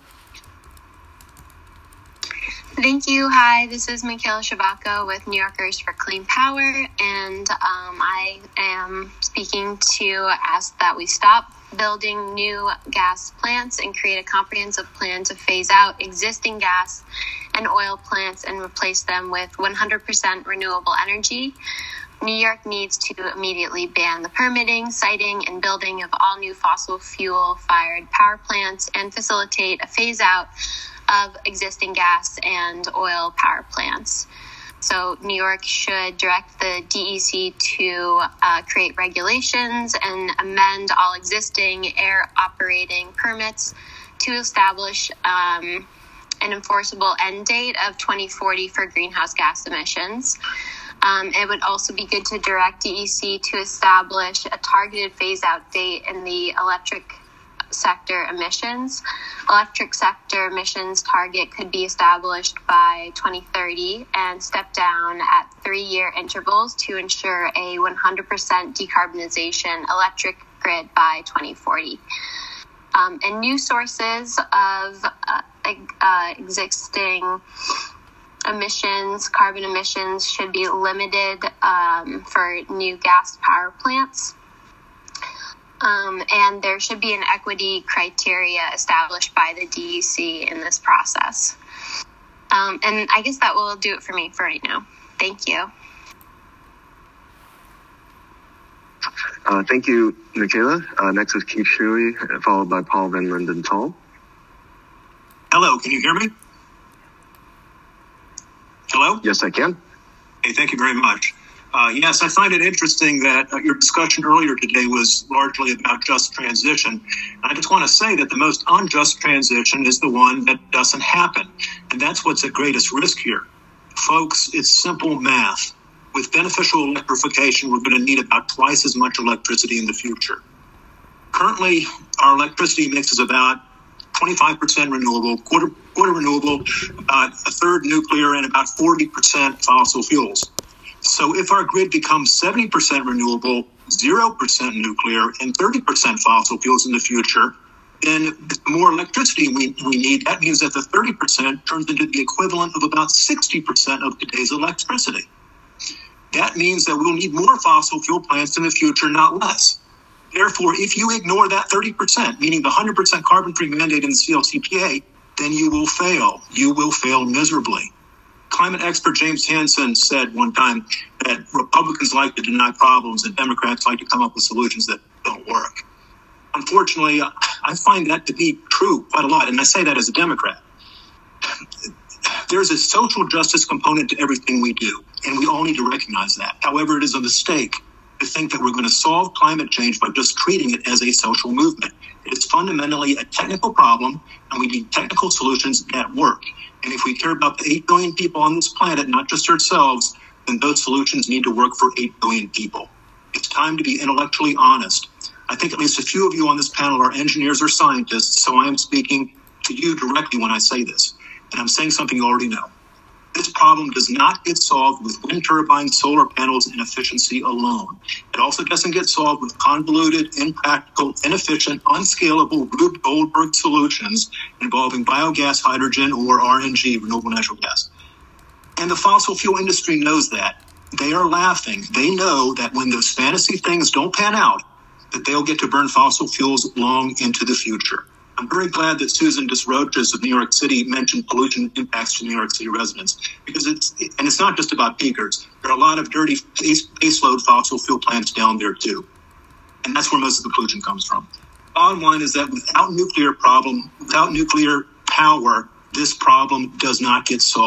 Thank you. Hi, this is Michaela Shabaka with New Yorkers for Clean Power, and um, I am speaking to ask that we stop building new gas plants and create a comprehensive plan to phase out existing gas and oil plants and replace them with one hundred percent renewable energy. New York needs to immediately ban the permitting, siting, and building of all new fossil fuel-fired power plants and facilitate a phase-out of existing gas and oil power plants. So New York should direct the D E C to uh, create regulations and amend all existing air operating permits to establish um, an enforceable end date of twenty forty for greenhouse gas emissions. Um, it would also be good to direct D E C to establish a targeted phase-out date in the electric sector emissions. Electric sector emissions target could be established by twenty thirty and step down at three-year intervals to ensure a one hundred percent decarbonization electric grid by twenty forty. Um, and new sources of uh, uh, existing emissions, carbon emissions, should be limited um, for new gas power plants. Um, and there should be an equity criteria established by the D E C in this process. Um, and I guess that will do it for me for right now. Thank you. Uh, thank you, Michaela. Uh, next is Keith Shuey, followed by Paul Van Linden Tull. Hello, can you hear me? Hello? Yes, I can. Hey, thank you very much. Uh, yes, I find it interesting that uh, your discussion earlier today was largely about just transition. And I just want to say that the most unjust transition is the one that doesn't happen. And that's what's at greatest risk here. Folks, it's simple math. With beneficial electrification, we're going to need about twice as much electricity in the future. Currently, our electricity mix is about twenty-five percent renewable, quarter, quarter renewable, about a third nuclear, and about forty percent fossil fuels. So if our grid becomes seventy percent renewable, zero percent nuclear, and thirty percent fossil fuels in the future, then the more electricity we, we need, that means that the thirty percent turns into the equivalent of about sixty percent of today's electricity. That means that we'll need more fossil fuel plants in the future, not less. Therefore, if you ignore that thirty percent, meaning the one hundred percent carbon-free mandate in the C L C P A, then you will fail. You will fail miserably. Climate expert James Hansen said one time that Republicans like to deny problems and Democrats like to come up with solutions that don't work. Unfortunately, I find that to be true quite a lot, and I say that as a Democrat. There's a social justice component to everything we do, and we all need to recognize that. However, it is a mistake to think that we're going to solve climate change by just treating it as a social movement. It is fundamentally a technical problem, and we need technical solutions that work. And if we care about the eight billion people on this planet, not just ourselves, then those solutions need to work for eight billion people. It's time to be intellectually honest. I think at least a few of you on this panel are engineers or scientists, so I am speaking to you directly when I say this. And I'm saying something you already know. This problem does not get solved with wind turbines, solar panels, and efficiency alone. It also doesn't get solved with convoluted, impractical, inefficient, unscalable Rube Goldberg solutions involving biogas, hydrogen, or R N G, renewable natural gas. And the fossil fuel industry knows that. They are laughing. They know that when those fantasy things don't pan out, that they'll get to burn fossil fuels long into the future. I'm very glad that Susan Desroches of New York City mentioned pollution impacts to New York City residents, because it's, and it's not just about peakers. There are a lot of dirty baseload fossil fuel plants down there too. And that's where most of the pollution comes from. Bottom line is that without nuclear problem, without nuclear power, this problem does not get solved,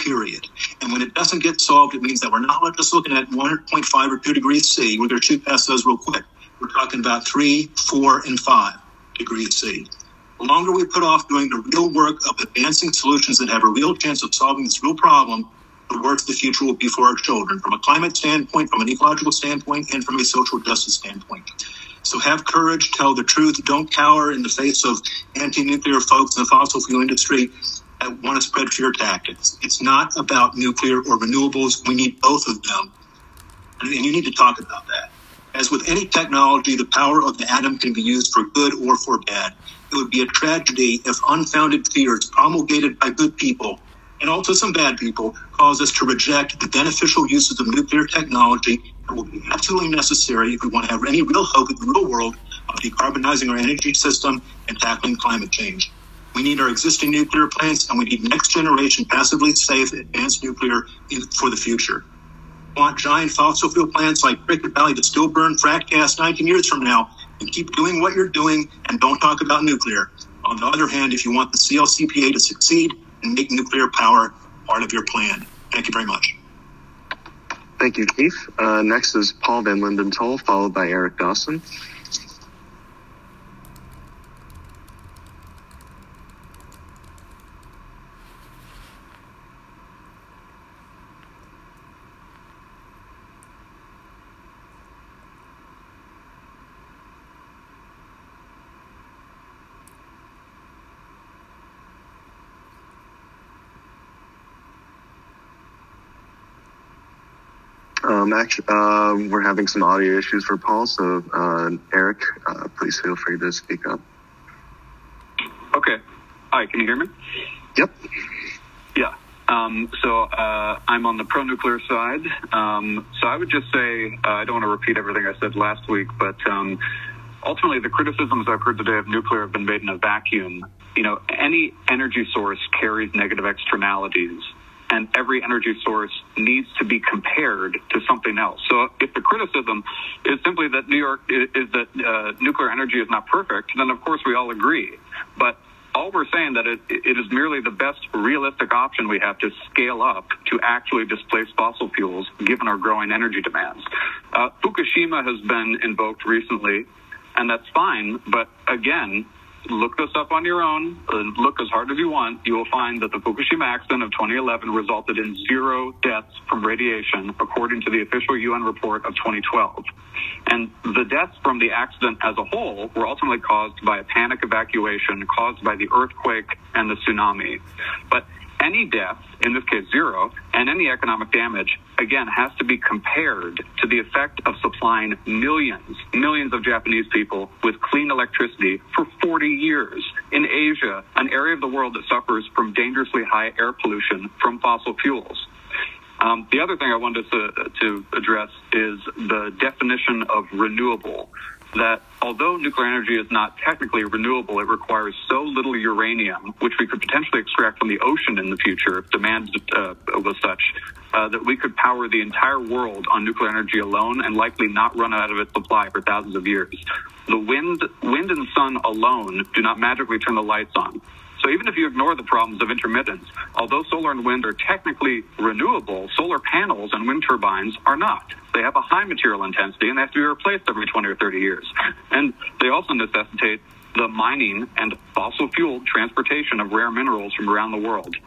period. And when it doesn't get solved, it means that we're not just looking at one point five or two degrees C. We're going to shoot past those real quick. We're talking about three, four, and five degrees C. The longer we put off doing the real work of advancing solutions that have a real chance of solving this real problem, the worse the future will be for our children, from a climate standpoint, from an ecological standpoint, and from a social justice standpoint. So have courage, tell the truth, don't cower in the face of anti-nuclear folks in the fossil fuel industry that want to spread fear tactics. It's not about nuclear or renewables. We need both of them. And you need to talk about that. As with any technology, the power of the atom can be used for good or for bad. It would be a tragedy if unfounded fears promulgated by good people, and also some bad people, cause us to reject the beneficial uses of nuclear technology that will be absolutely necessary if we want to have any real hope in the real world of decarbonizing our energy system and tackling climate change. We need our existing nuclear plants, and we need next generation passively safe advanced nuclear for the future. We want giant fossil fuel plants like Cricket Valley to still burn frack gas nineteen years from now, and keep doing what you're doing and don't talk about nuclear. On the other hand, if you want the C L C P A to succeed, and make nuclear power part of your plan. Thank you very much. Thank you, Keith. Uh, next is Paul Van Lindenthal, followed by Eric Dawson. Um, actually, uh, we're having some audio issues for Paul, so uh, Eric, uh, please feel free to speak up. Okay. Hi, can you hear me? Yep. Yeah. Um, so uh, I'm on the pro-nuclear side. Um, so I would just say, uh, I don't want to repeat everything I said last week, but um, ultimately the criticisms I've heard today of nuclear have been made in a vacuum. You know, any energy source carries negative externalities, and every energy source needs to be compared to something else. So if the criticism is simply that New York is, is that uh, nuclear energy is not perfect, then of course we all agree. But all we're saying that it, it is merely the best realistic option we have to scale up to actually displace fossil fuels, given our growing energy demands. Uh, Fukushima has been invoked recently, and that's fine. But again, look this up on your own, and look as hard as you want, you will find that the Fukushima accident of twenty eleven resulted in zero deaths from radiation, according to the official U N report of twenty twelve. And the deaths from the accident as a whole were ultimately caused by a panic evacuation caused by the earthquake and the tsunami. But any death, in this case zero, and any economic damage, again, has to be compared to the effect of supplying millions, millions of Japanese people with clean electricity for forty years in Asia, an area of the world that suffers from dangerously high air pollution from fossil fuels. Um, the other thing I wanted to, to address is the definition of renewable. That although nuclear energy is not technically renewable, it requires so little uranium, which we could potentially extract from the ocean in the future if demand uh, was such, uh, that we could power the entire world on nuclear energy alone and likely not run out of its supply for thousands of years. The wind, wind and sun alone do not magically turn the lights on. So even if you ignore the problems of intermittence, although solar and wind are technically renewable, solar panels and wind turbines are not. They have a high material intensity and they have to be replaced every twenty or thirty years. And they also necessitate the mining and fossil fuel transportation of rare minerals from around the world.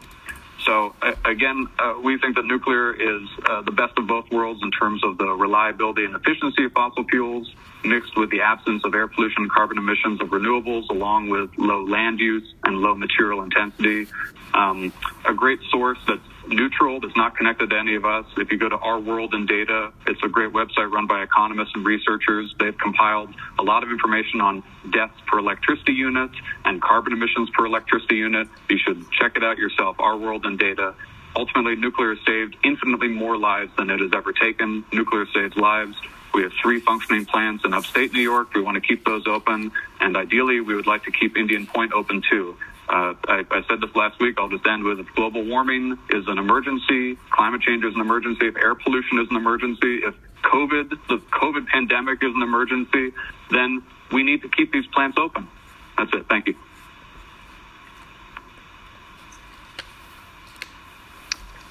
So uh, again, uh, we think that nuclear is uh, the best of both worlds in terms of the reliability and efficiency of fossil fuels, mixed with the absence of air pollution and carbon emissions of renewables, along with low land use and low material intensity. Um, a great source that's neutral, that's not connected to any of us. If you go to Our World in Data, it's a great website run by economists and researchers. They've compiled a lot of information on deaths per electricity unit and carbon emissions per electricity unit. You should check it out yourself, Our World in Data. Ultimately, nuclear has saved infinitely more lives than it has ever taken. Nuclear saves lives. We have three functioning plants in upstate New York. We want to keep those open. And ideally, we would like to keep Indian Point open, too. Uh, I, I said this last week. I'll just end with, if global warming is an emergency, climate change is an emergency, if air pollution is an emergency, if COVID, the COVID pandemic is an emergency, then we need to keep these plants open. That's it. Thank you.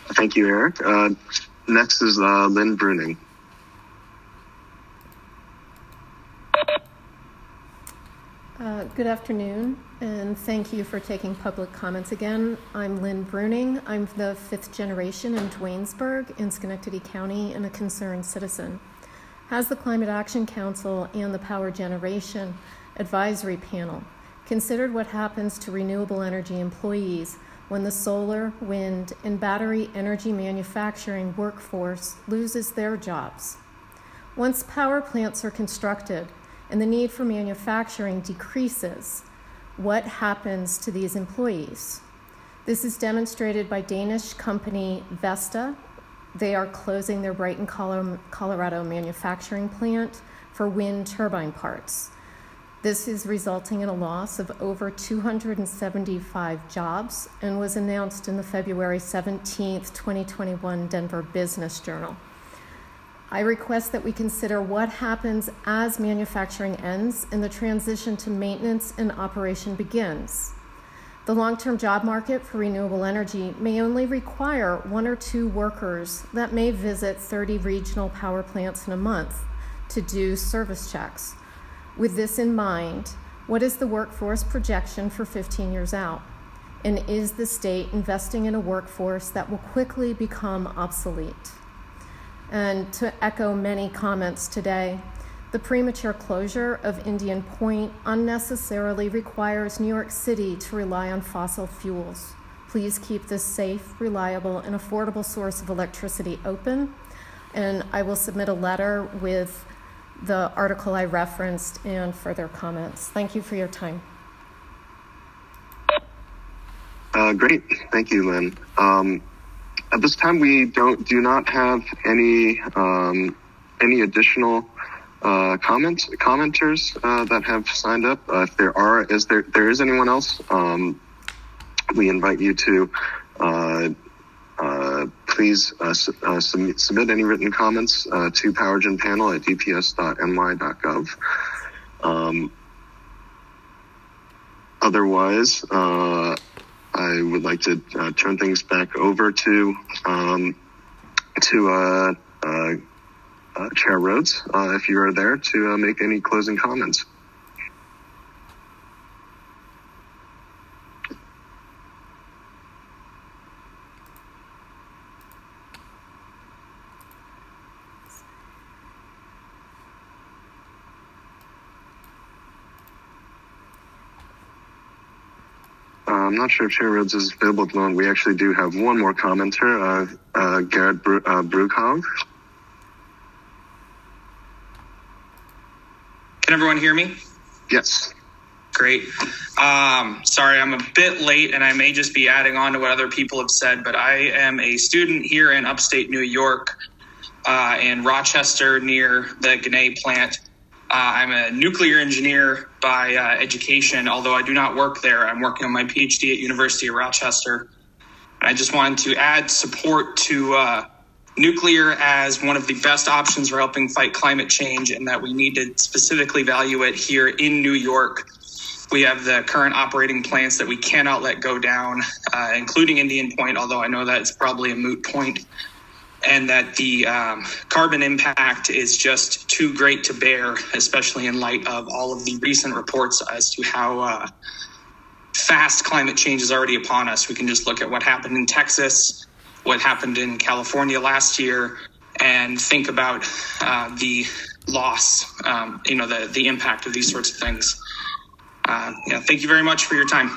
Thank you, Eric. Uh, next is uh, Lynn Bruning. Uh, good afternoon, and thank you for taking public comments again. I'm Lynn Bruning. I'm the fifth generation in Duanesburg in Schenectady County and a concerned citizen. Has the Climate Action Council and the Power Generation Advisory Panel considered what happens to renewable energy employees when the solar, wind, and battery energy manufacturing workforce loses their jobs? Once power plants are constructed and the need for manufacturing decreases, what happens to these employees? This is demonstrated by Danish company Vestas. They are closing their Brighton, Colorado manufacturing plant for wind turbine parts. This is resulting in a loss of over two hundred seventy-five jobs and was announced in the February seventeenth, twenty twenty-one Denver Business Journal. I request that we consider what happens as manufacturing ends and the transition to maintenance and operation begins. The long-term job market for renewable energy may only require one or two workers that may visit thirty regional power plants in a month to do service checks. With this in mind, what is the workforce projection for fifteen years out? And is the state investing in a workforce that will quickly become obsolete? And to echo many comments today, the premature closure of Indian Point unnecessarily requires New York City to rely on fossil fuels. Please keep this safe, reliable, and affordable source of electricity open. And I will submit a letter with the article I referenced and further comments. Thank you for your time. Uh, great, thank you, Lynn. Um, At this time, we don't do not have any um, any additional uh, comments commenters uh, that have signed up. Uh, if there are, is there there is anyone else? Um, we invite you to uh, uh, please uh, su- uh, submit, submit any written comments uh, to PowerGen Panel at d p s dot n y dot gov. Um, otherwise. Uh, I would like to uh, turn things back over to um, to uh, uh, uh, Chair Rhodes, uh, if you are there, to uh, make any closing comments. I'm not sure if Chair Rhodes is available at the moment. We actually do have one more commenter, uh, uh, Garrett Bru- uh, Brughaug. Can everyone hear me? Yes. Great. Um, sorry, I'm a bit late, and I may just be adding on to what other people have said, but I am a student here in upstate New York, uh, in Rochester near the Ginna plant. Uh, I'm a nuclear engineer by uh, education, although I do not work there. I'm working on my PhD at University of Rochester. I just wanted to add support to uh, nuclear as one of the best options for helping fight climate change, and that we need to specifically value it here in New York. We have the current operating plants that we cannot let go down, uh, including Indian Point, although I know that's probably a moot point. And that the um, carbon impact is just too great to bear, especially in light of all of the recent reports as to how uh, fast climate change is already upon us. We can just look at what happened in Texas, what happened in California last year, and think about uh, the loss, um, you know, the, the impact of these sorts of things. Uh, yeah, thank you very much for your time.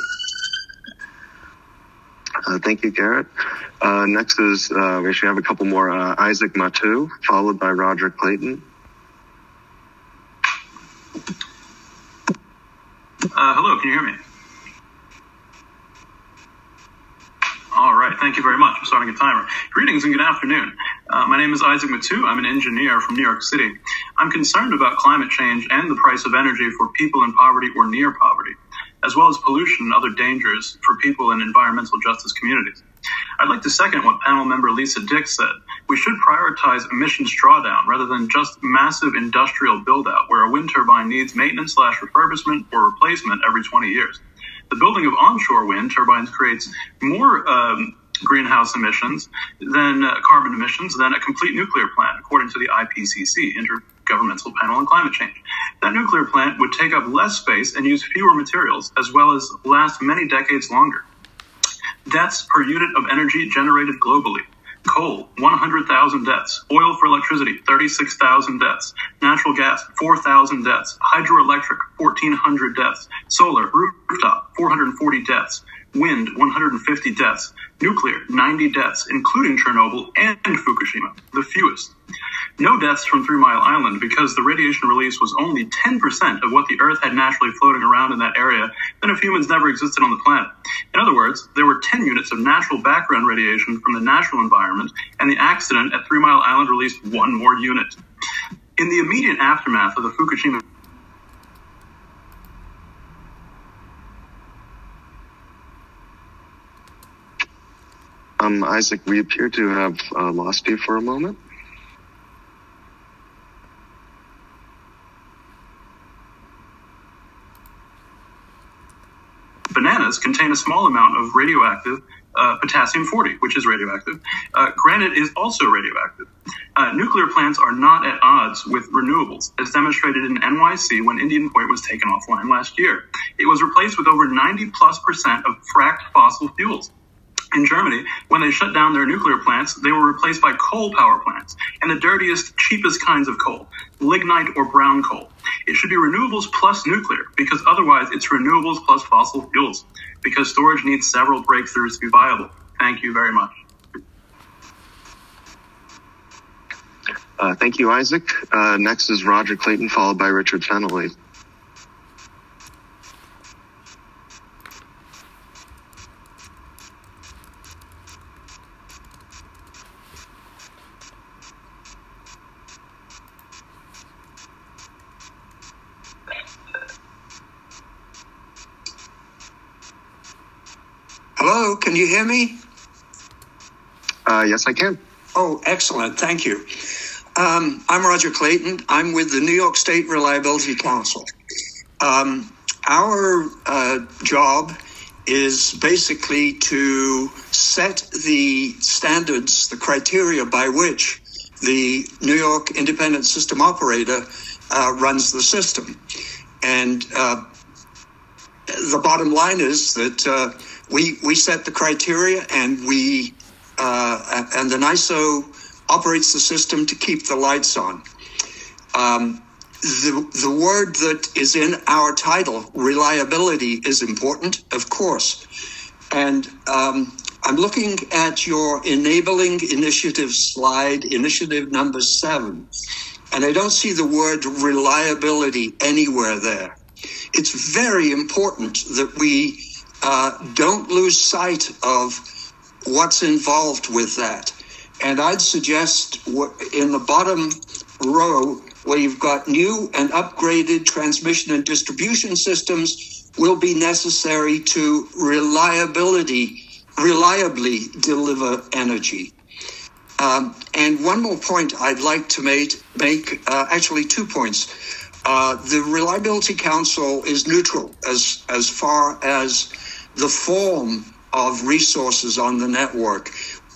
Uh, thank you, Garrett. Uh, next is, uh, we should have a couple more, uh, Isaac Matu, followed by Roger Clayton. Uh, hello, can you hear me? All right, thank you very much. I'm starting a timer. Greetings and good afternoon. Uh, my name is Isaac Matu. I'm an engineer from New York City. I'm concerned about climate change and the price of energy for people in poverty or near poverty, as well as pollution and other dangers for people in environmental justice communities. I'd like to second what panel member Lisa Dix said. We should prioritize emissions drawdown rather than just massive industrial build-out where a wind turbine needs maintenance slash refurbishment or replacement every twenty years. The building of onshore wind turbines creates more um, greenhouse emissions, then uh, carbon emissions, then a complete nuclear plant, according to the I P C C, Intergovernmental Panel on Climate Change. That nuclear plant would take up less space and use fewer materials, as well as last many decades longer. Deaths per unit of energy generated globally. Coal, one hundred thousand deaths. Oil for electricity, thirty-six thousand deaths. Natural gas, four thousand deaths. Hydroelectric, fourteen hundred deaths. Solar, rooftop, four hundred forty deaths. Wind, one hundred fifty deaths. Nuclear, ninety deaths, including Chernobyl and Fukushima, the fewest. No deaths from Three Mile Island because the radiation release was only ten percent of what the Earth had naturally floating around in that area, then if humans never existed on the planet. In other words, there were ten units of natural background radiation from the natural environment, and the accident at Three Mile Island released one more unit. In the immediate aftermath of the Fukushima Um, Isaac, we appear to have uh, lost you for a moment. Bananas contain a small amount of radioactive uh, potassium forty, which is radioactive. Uh, granite is also radioactive. Uh, nuclear plants are not at odds with renewables, as demonstrated in N Y C when Indian Point was taken offline last year. It was replaced with over ninety plus percent of fracked fossil fuels. In Germany, when they shut down their nuclear plants, they were replaced by coal power plants, and the dirtiest, cheapest kinds of coal, lignite or brown coal. It should be renewables plus nuclear, because otherwise it's renewables plus fossil fuels, because storage needs several breakthroughs to be viable. Thank you very much. Uh, thank you, Isaac. Uh, next is Roger Clayton, followed by Richard Fennelly. Hello, can you hear me? Uh, yes, I can. Oh, excellent. Thank you. Um, I'm Roger Clayton. I'm with the New York State Reliability Council. Um, our uh, job is basically to set the standards, the criteria by which the New York Independent System Operator uh, runs the system. And uh, the bottom line is that uh, we we set the criteria, and we uh, and the N I S O operates the system to keep the lights on. Um, the the word that is in our title, reliability, is important, of course. And um, I'm looking at your enabling initiative slide, initiative number seven, and I don't see the word reliability anywhere there. It's very important that we uh, don't lose sight of what's involved with that. And I'd suggest in the bottom row, where you've got new and upgraded transmission and distribution systems will be necessary to reliability, reliably deliver energy. Um, and one more point I'd like to make, make uh, actually two points. Uh, the Reliability Council is neutral as, as far as the form of resources on the network.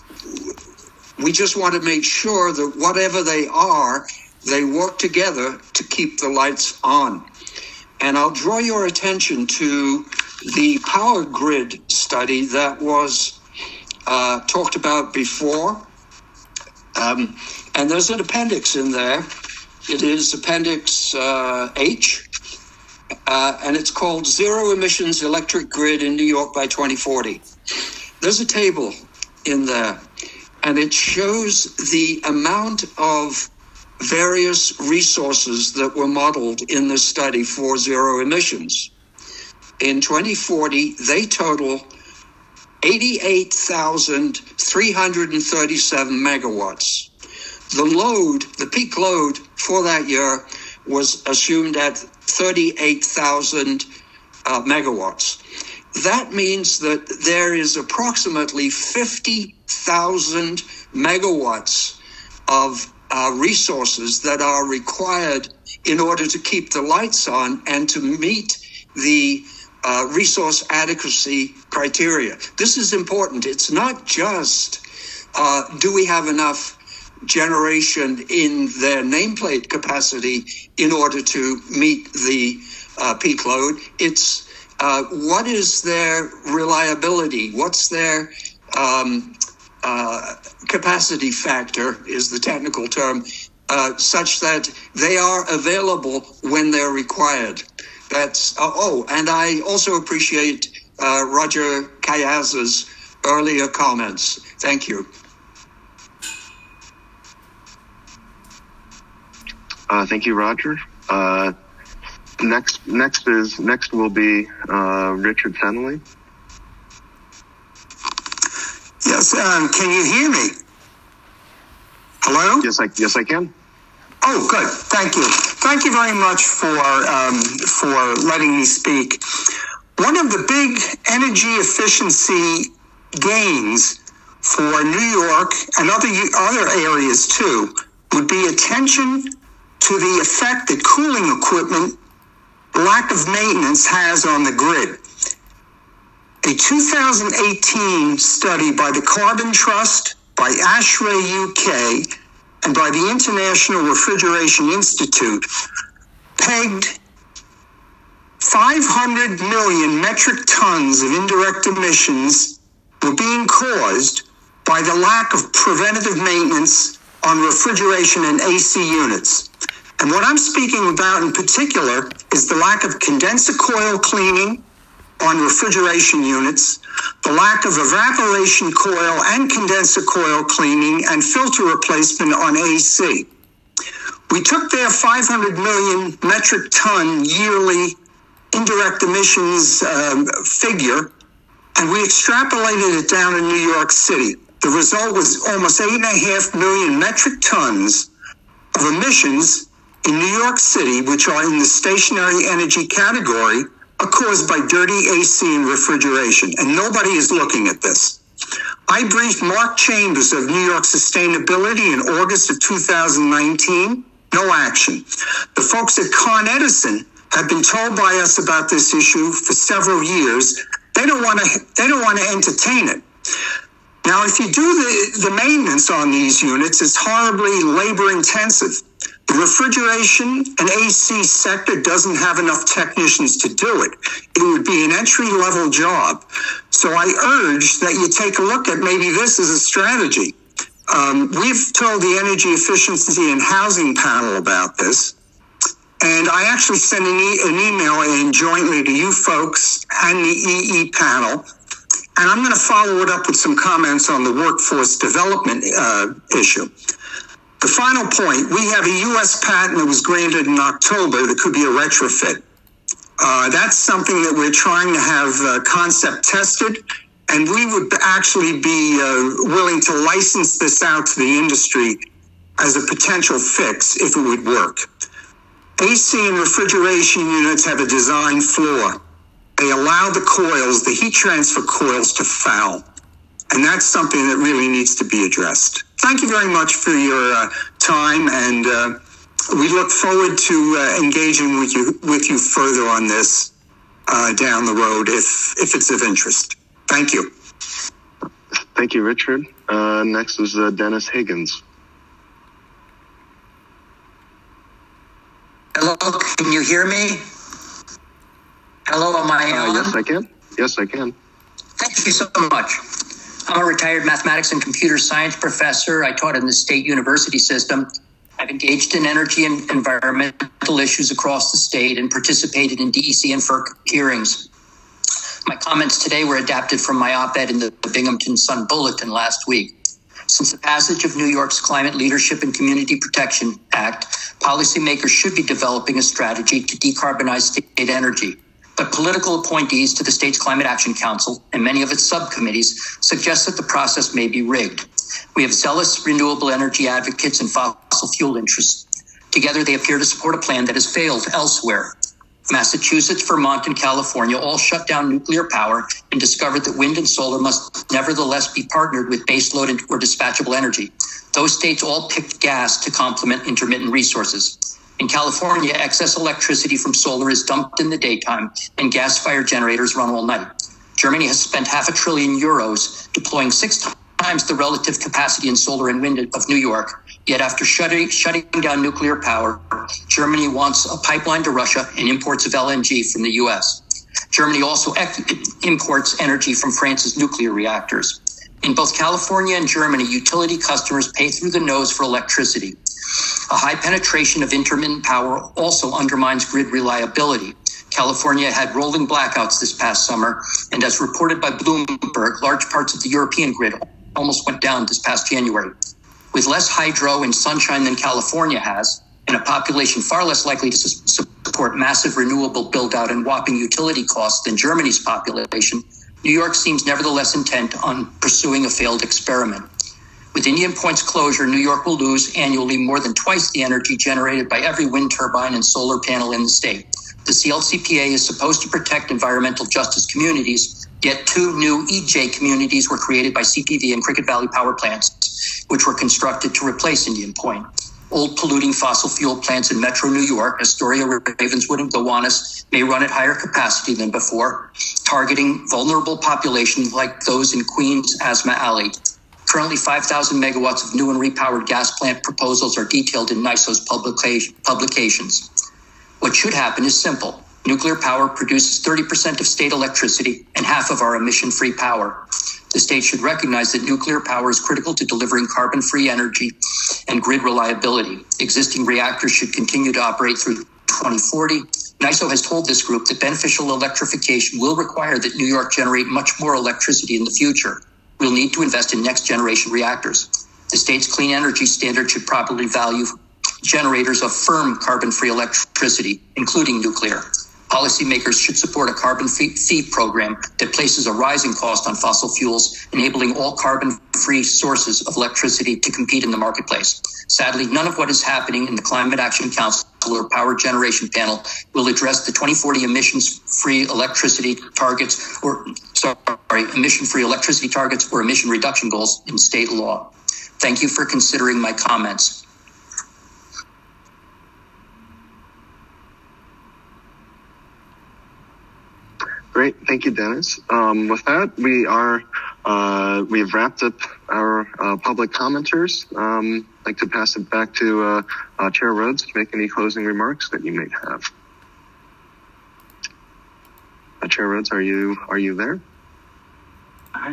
We just want to make sure that whatever they are, they work together to keep the lights on. And I'll draw your attention to the power grid study that was uh, talked about before. Um, and there's an appendix in there. It is Appendix uh, H, uh, and it's called Zero Emissions Electric Grid in New York by twenty forty. There's a table in there, and it shows the amount of various resources that were modeled in this study for zero emissions. In twenty forty, they total eighty-eight thousand three hundred thirty-seven megawatts. The load, the peak load for that year was assumed at thirty-eight thousand uh, megawatts. That means that there is approximately fifty thousand megawatts of uh, resources that are required in order to keep the lights on and to meet the uh, resource adequacy criteria. This is important. It's not just uh, do we have enough generation in their nameplate capacity in order to meet the uh, peak load. It's uh, what is their reliability? What's their um, uh, capacity factor is the technical term, uh, such that they are available when they're required. That's uh, oh, and I also appreciate uh, Roger Callaz's earlier comments. Thank you. Uh, thank you, Roger. Uh, next, next is next will be uh, Richard Fenley. Yes, um, can you hear me? Hello? Yes, I yes I can. Oh, good. Thank you. Thank you very much for um, for letting me speak. One of the big energy efficiency gains for New York and other other areas too would be attention to the effect that cooling equipment lack of maintenance has on the grid. A two thousand eighteen study by the Carbon Trust, by ASHRAE U K, and by the International Refrigeration Institute pegged five hundred million metric tons of indirect emissions were being caused by the lack of preventative maintenance on refrigeration and A C units. And what I'm speaking about in particular is the lack of condenser coil cleaning on refrigeration units, the lack of evaporation coil and condenser coil cleaning and filter replacement on A C. We took their five hundred million metric ton yearly indirect emissions um, figure, and we extrapolated it down in New York City. The result was almost eight and a half million metric tons of emissions in New York City, which are in the stationary energy category, are caused by dirty A C and refrigeration, and nobody is looking at this. I briefed Mark Chambers of New York Sustainability in August of two thousand nineteen. No action. The folks at Con Edison have been told by us about this issue for several years. They don't want to. They don't want to entertain it. Now, if you do the, the maintenance on these units, it's horribly labor intensive. The refrigeration and A C sector doesn't have enough technicians to do it. It would be an entry-level job. So I urge that you take a look at maybe this as a strategy. Um, we've told the Energy Efficiency and Housing Panel about this. And I actually sent an, e- an email in jointly to you folks and the E E panel. And I'm going to follow it up with some comments on the workforce development uh, issue. The final point, we have a U S patent that was granted in October that could be a retrofit. Uh, that's something that we're trying to have uh, concept tested, and we would actually be uh, willing to license this out to the industry as a potential fix if it would work. A C and refrigeration units have a design flaw. They allow the coils, the heat transfer coils, to foul. And that's something that really needs to be addressed. Thank you very much for your uh, time, and uh, we look forward to uh, engaging with you with you further on this uh, down the road if if it's of interest. Thank you. Thank you, Richard. Uh, next is uh, Dennis Higgins. Hello, can you hear me? Hello, am I on? Uh, yes, I can. Yes, I can. Thank you so much. I'm a retired mathematics and computer science professor. I taught in the state university system. I've engaged in energy and environmental issues across the state and participated in D E C and F E R C hearings. My comments today were adapted from my op-ed in the Binghamton Sun Bulletin last week. Since the passage of New York's Climate Leadership and Community Protection Act, policymakers should be developing a strategy to decarbonize state energy. But political appointees to the state's Climate Action Council and many of its subcommittees suggest that the process may be rigged. We have zealous renewable energy advocates and fossil fuel interests. Together, they appear to support a plan that has failed elsewhere. Massachusetts, Vermont, and California all shut down nuclear power and discovered that wind and solar must nevertheless be partnered with baseload or dispatchable energy. Those states all picked gas to complement intermittent resources. In California, excess electricity from solar is dumped in the daytime and gas-fired generators run all night. Germany has spent half a trillion euros deploying six times the relative capacity in solar and wind of New York. Yet after shutting, shutting down nuclear power, Germany wants a pipeline to Russia and imports of L N G from the U S. Germany also ex- imports energy from France's nuclear reactors. In both California and Germany, utility customers pay through the nose for electricity. A high penetration of intermittent power also undermines grid reliability. California had rolling blackouts this past summer, and as reported by Bloomberg, large parts of the European grid almost went down this past January. With less hydro and sunshine than California has, and a population far less likely to su- support massive renewable build-out and whopping utility costs than Germany's population, New York seems nevertheless intent on pursuing a failed experiment. With Indian Point's closure, New York will lose annually more than twice the energy generated by every wind turbine and solar panel in the state. The C L C P A is supposed to protect environmental justice communities, yet two new E J communities were created by C P V and Cricket Valley power plants, which were constructed to replace Indian Point. Old polluting fossil fuel plants in Metro New York, Astoria, Ravenswood, and Gowanus, may run at higher capacity than before, targeting vulnerable populations like those in Queens, Asma Alley. Currently, five thousand megawatts of new and repowered gas plant proposals are detailed in NYSO's publica- publications. What should happen is simple. Nuclear power produces thirty percent of state electricity and half of our emission-free power. The state should recognize that nuclear power is critical to delivering carbon-free energy and grid reliability. Existing reactors should continue to operate through twenty forty. NYSO has told this group that beneficial electrification will require that New York generate much more electricity in the future. We'll need to invest in next-generation reactors. The state's clean energy standard should properly value generators of firm carbon-free electricity, including nuclear. Policymakers should support a carbon fee program that places a rising cost on fossil fuels, enabling all carbon-free sources of electricity to compete in the marketplace. Sadly, none of what is happening in the Climate Action Council or Power Generation Panel will address the twenty forty emissions-free electricity targets or, sorry, emission-free electricity targets or emission reduction goals in state law. Thank you for considering my comments. Great, thank you, Dennis. Um, with that, we are uh, we have wrapped up our uh, public commenters. Um, I'd like to pass it back to uh, uh, Chair Rhodes to make any closing remarks that you may have. Uh, Chair Rhodes, are you are you there? Hi.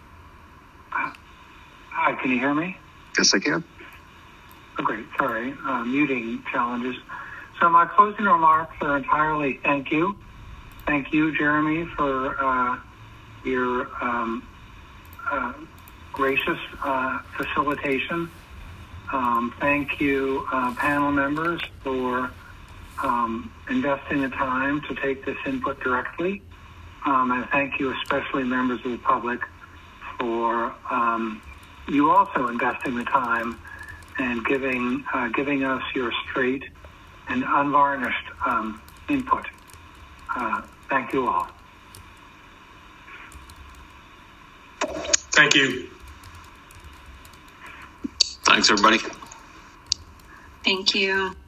Hi, can you hear me? Yes, I can. Oh, great. Sorry, uh, muting challenges. So my closing remarks are entirely thank you. Thank you, Jeremy, for uh, your um, uh, gracious uh, facilitation. Um, thank you, uh, panel members, for um, investing the time to take this input directly. Um, and thank you, especially members of the public, for um, you also investing the time and giving uh, giving us your straight and unvarnished um, input. Uh, thank you all. Thank you. Thanks, everybody. Thank you.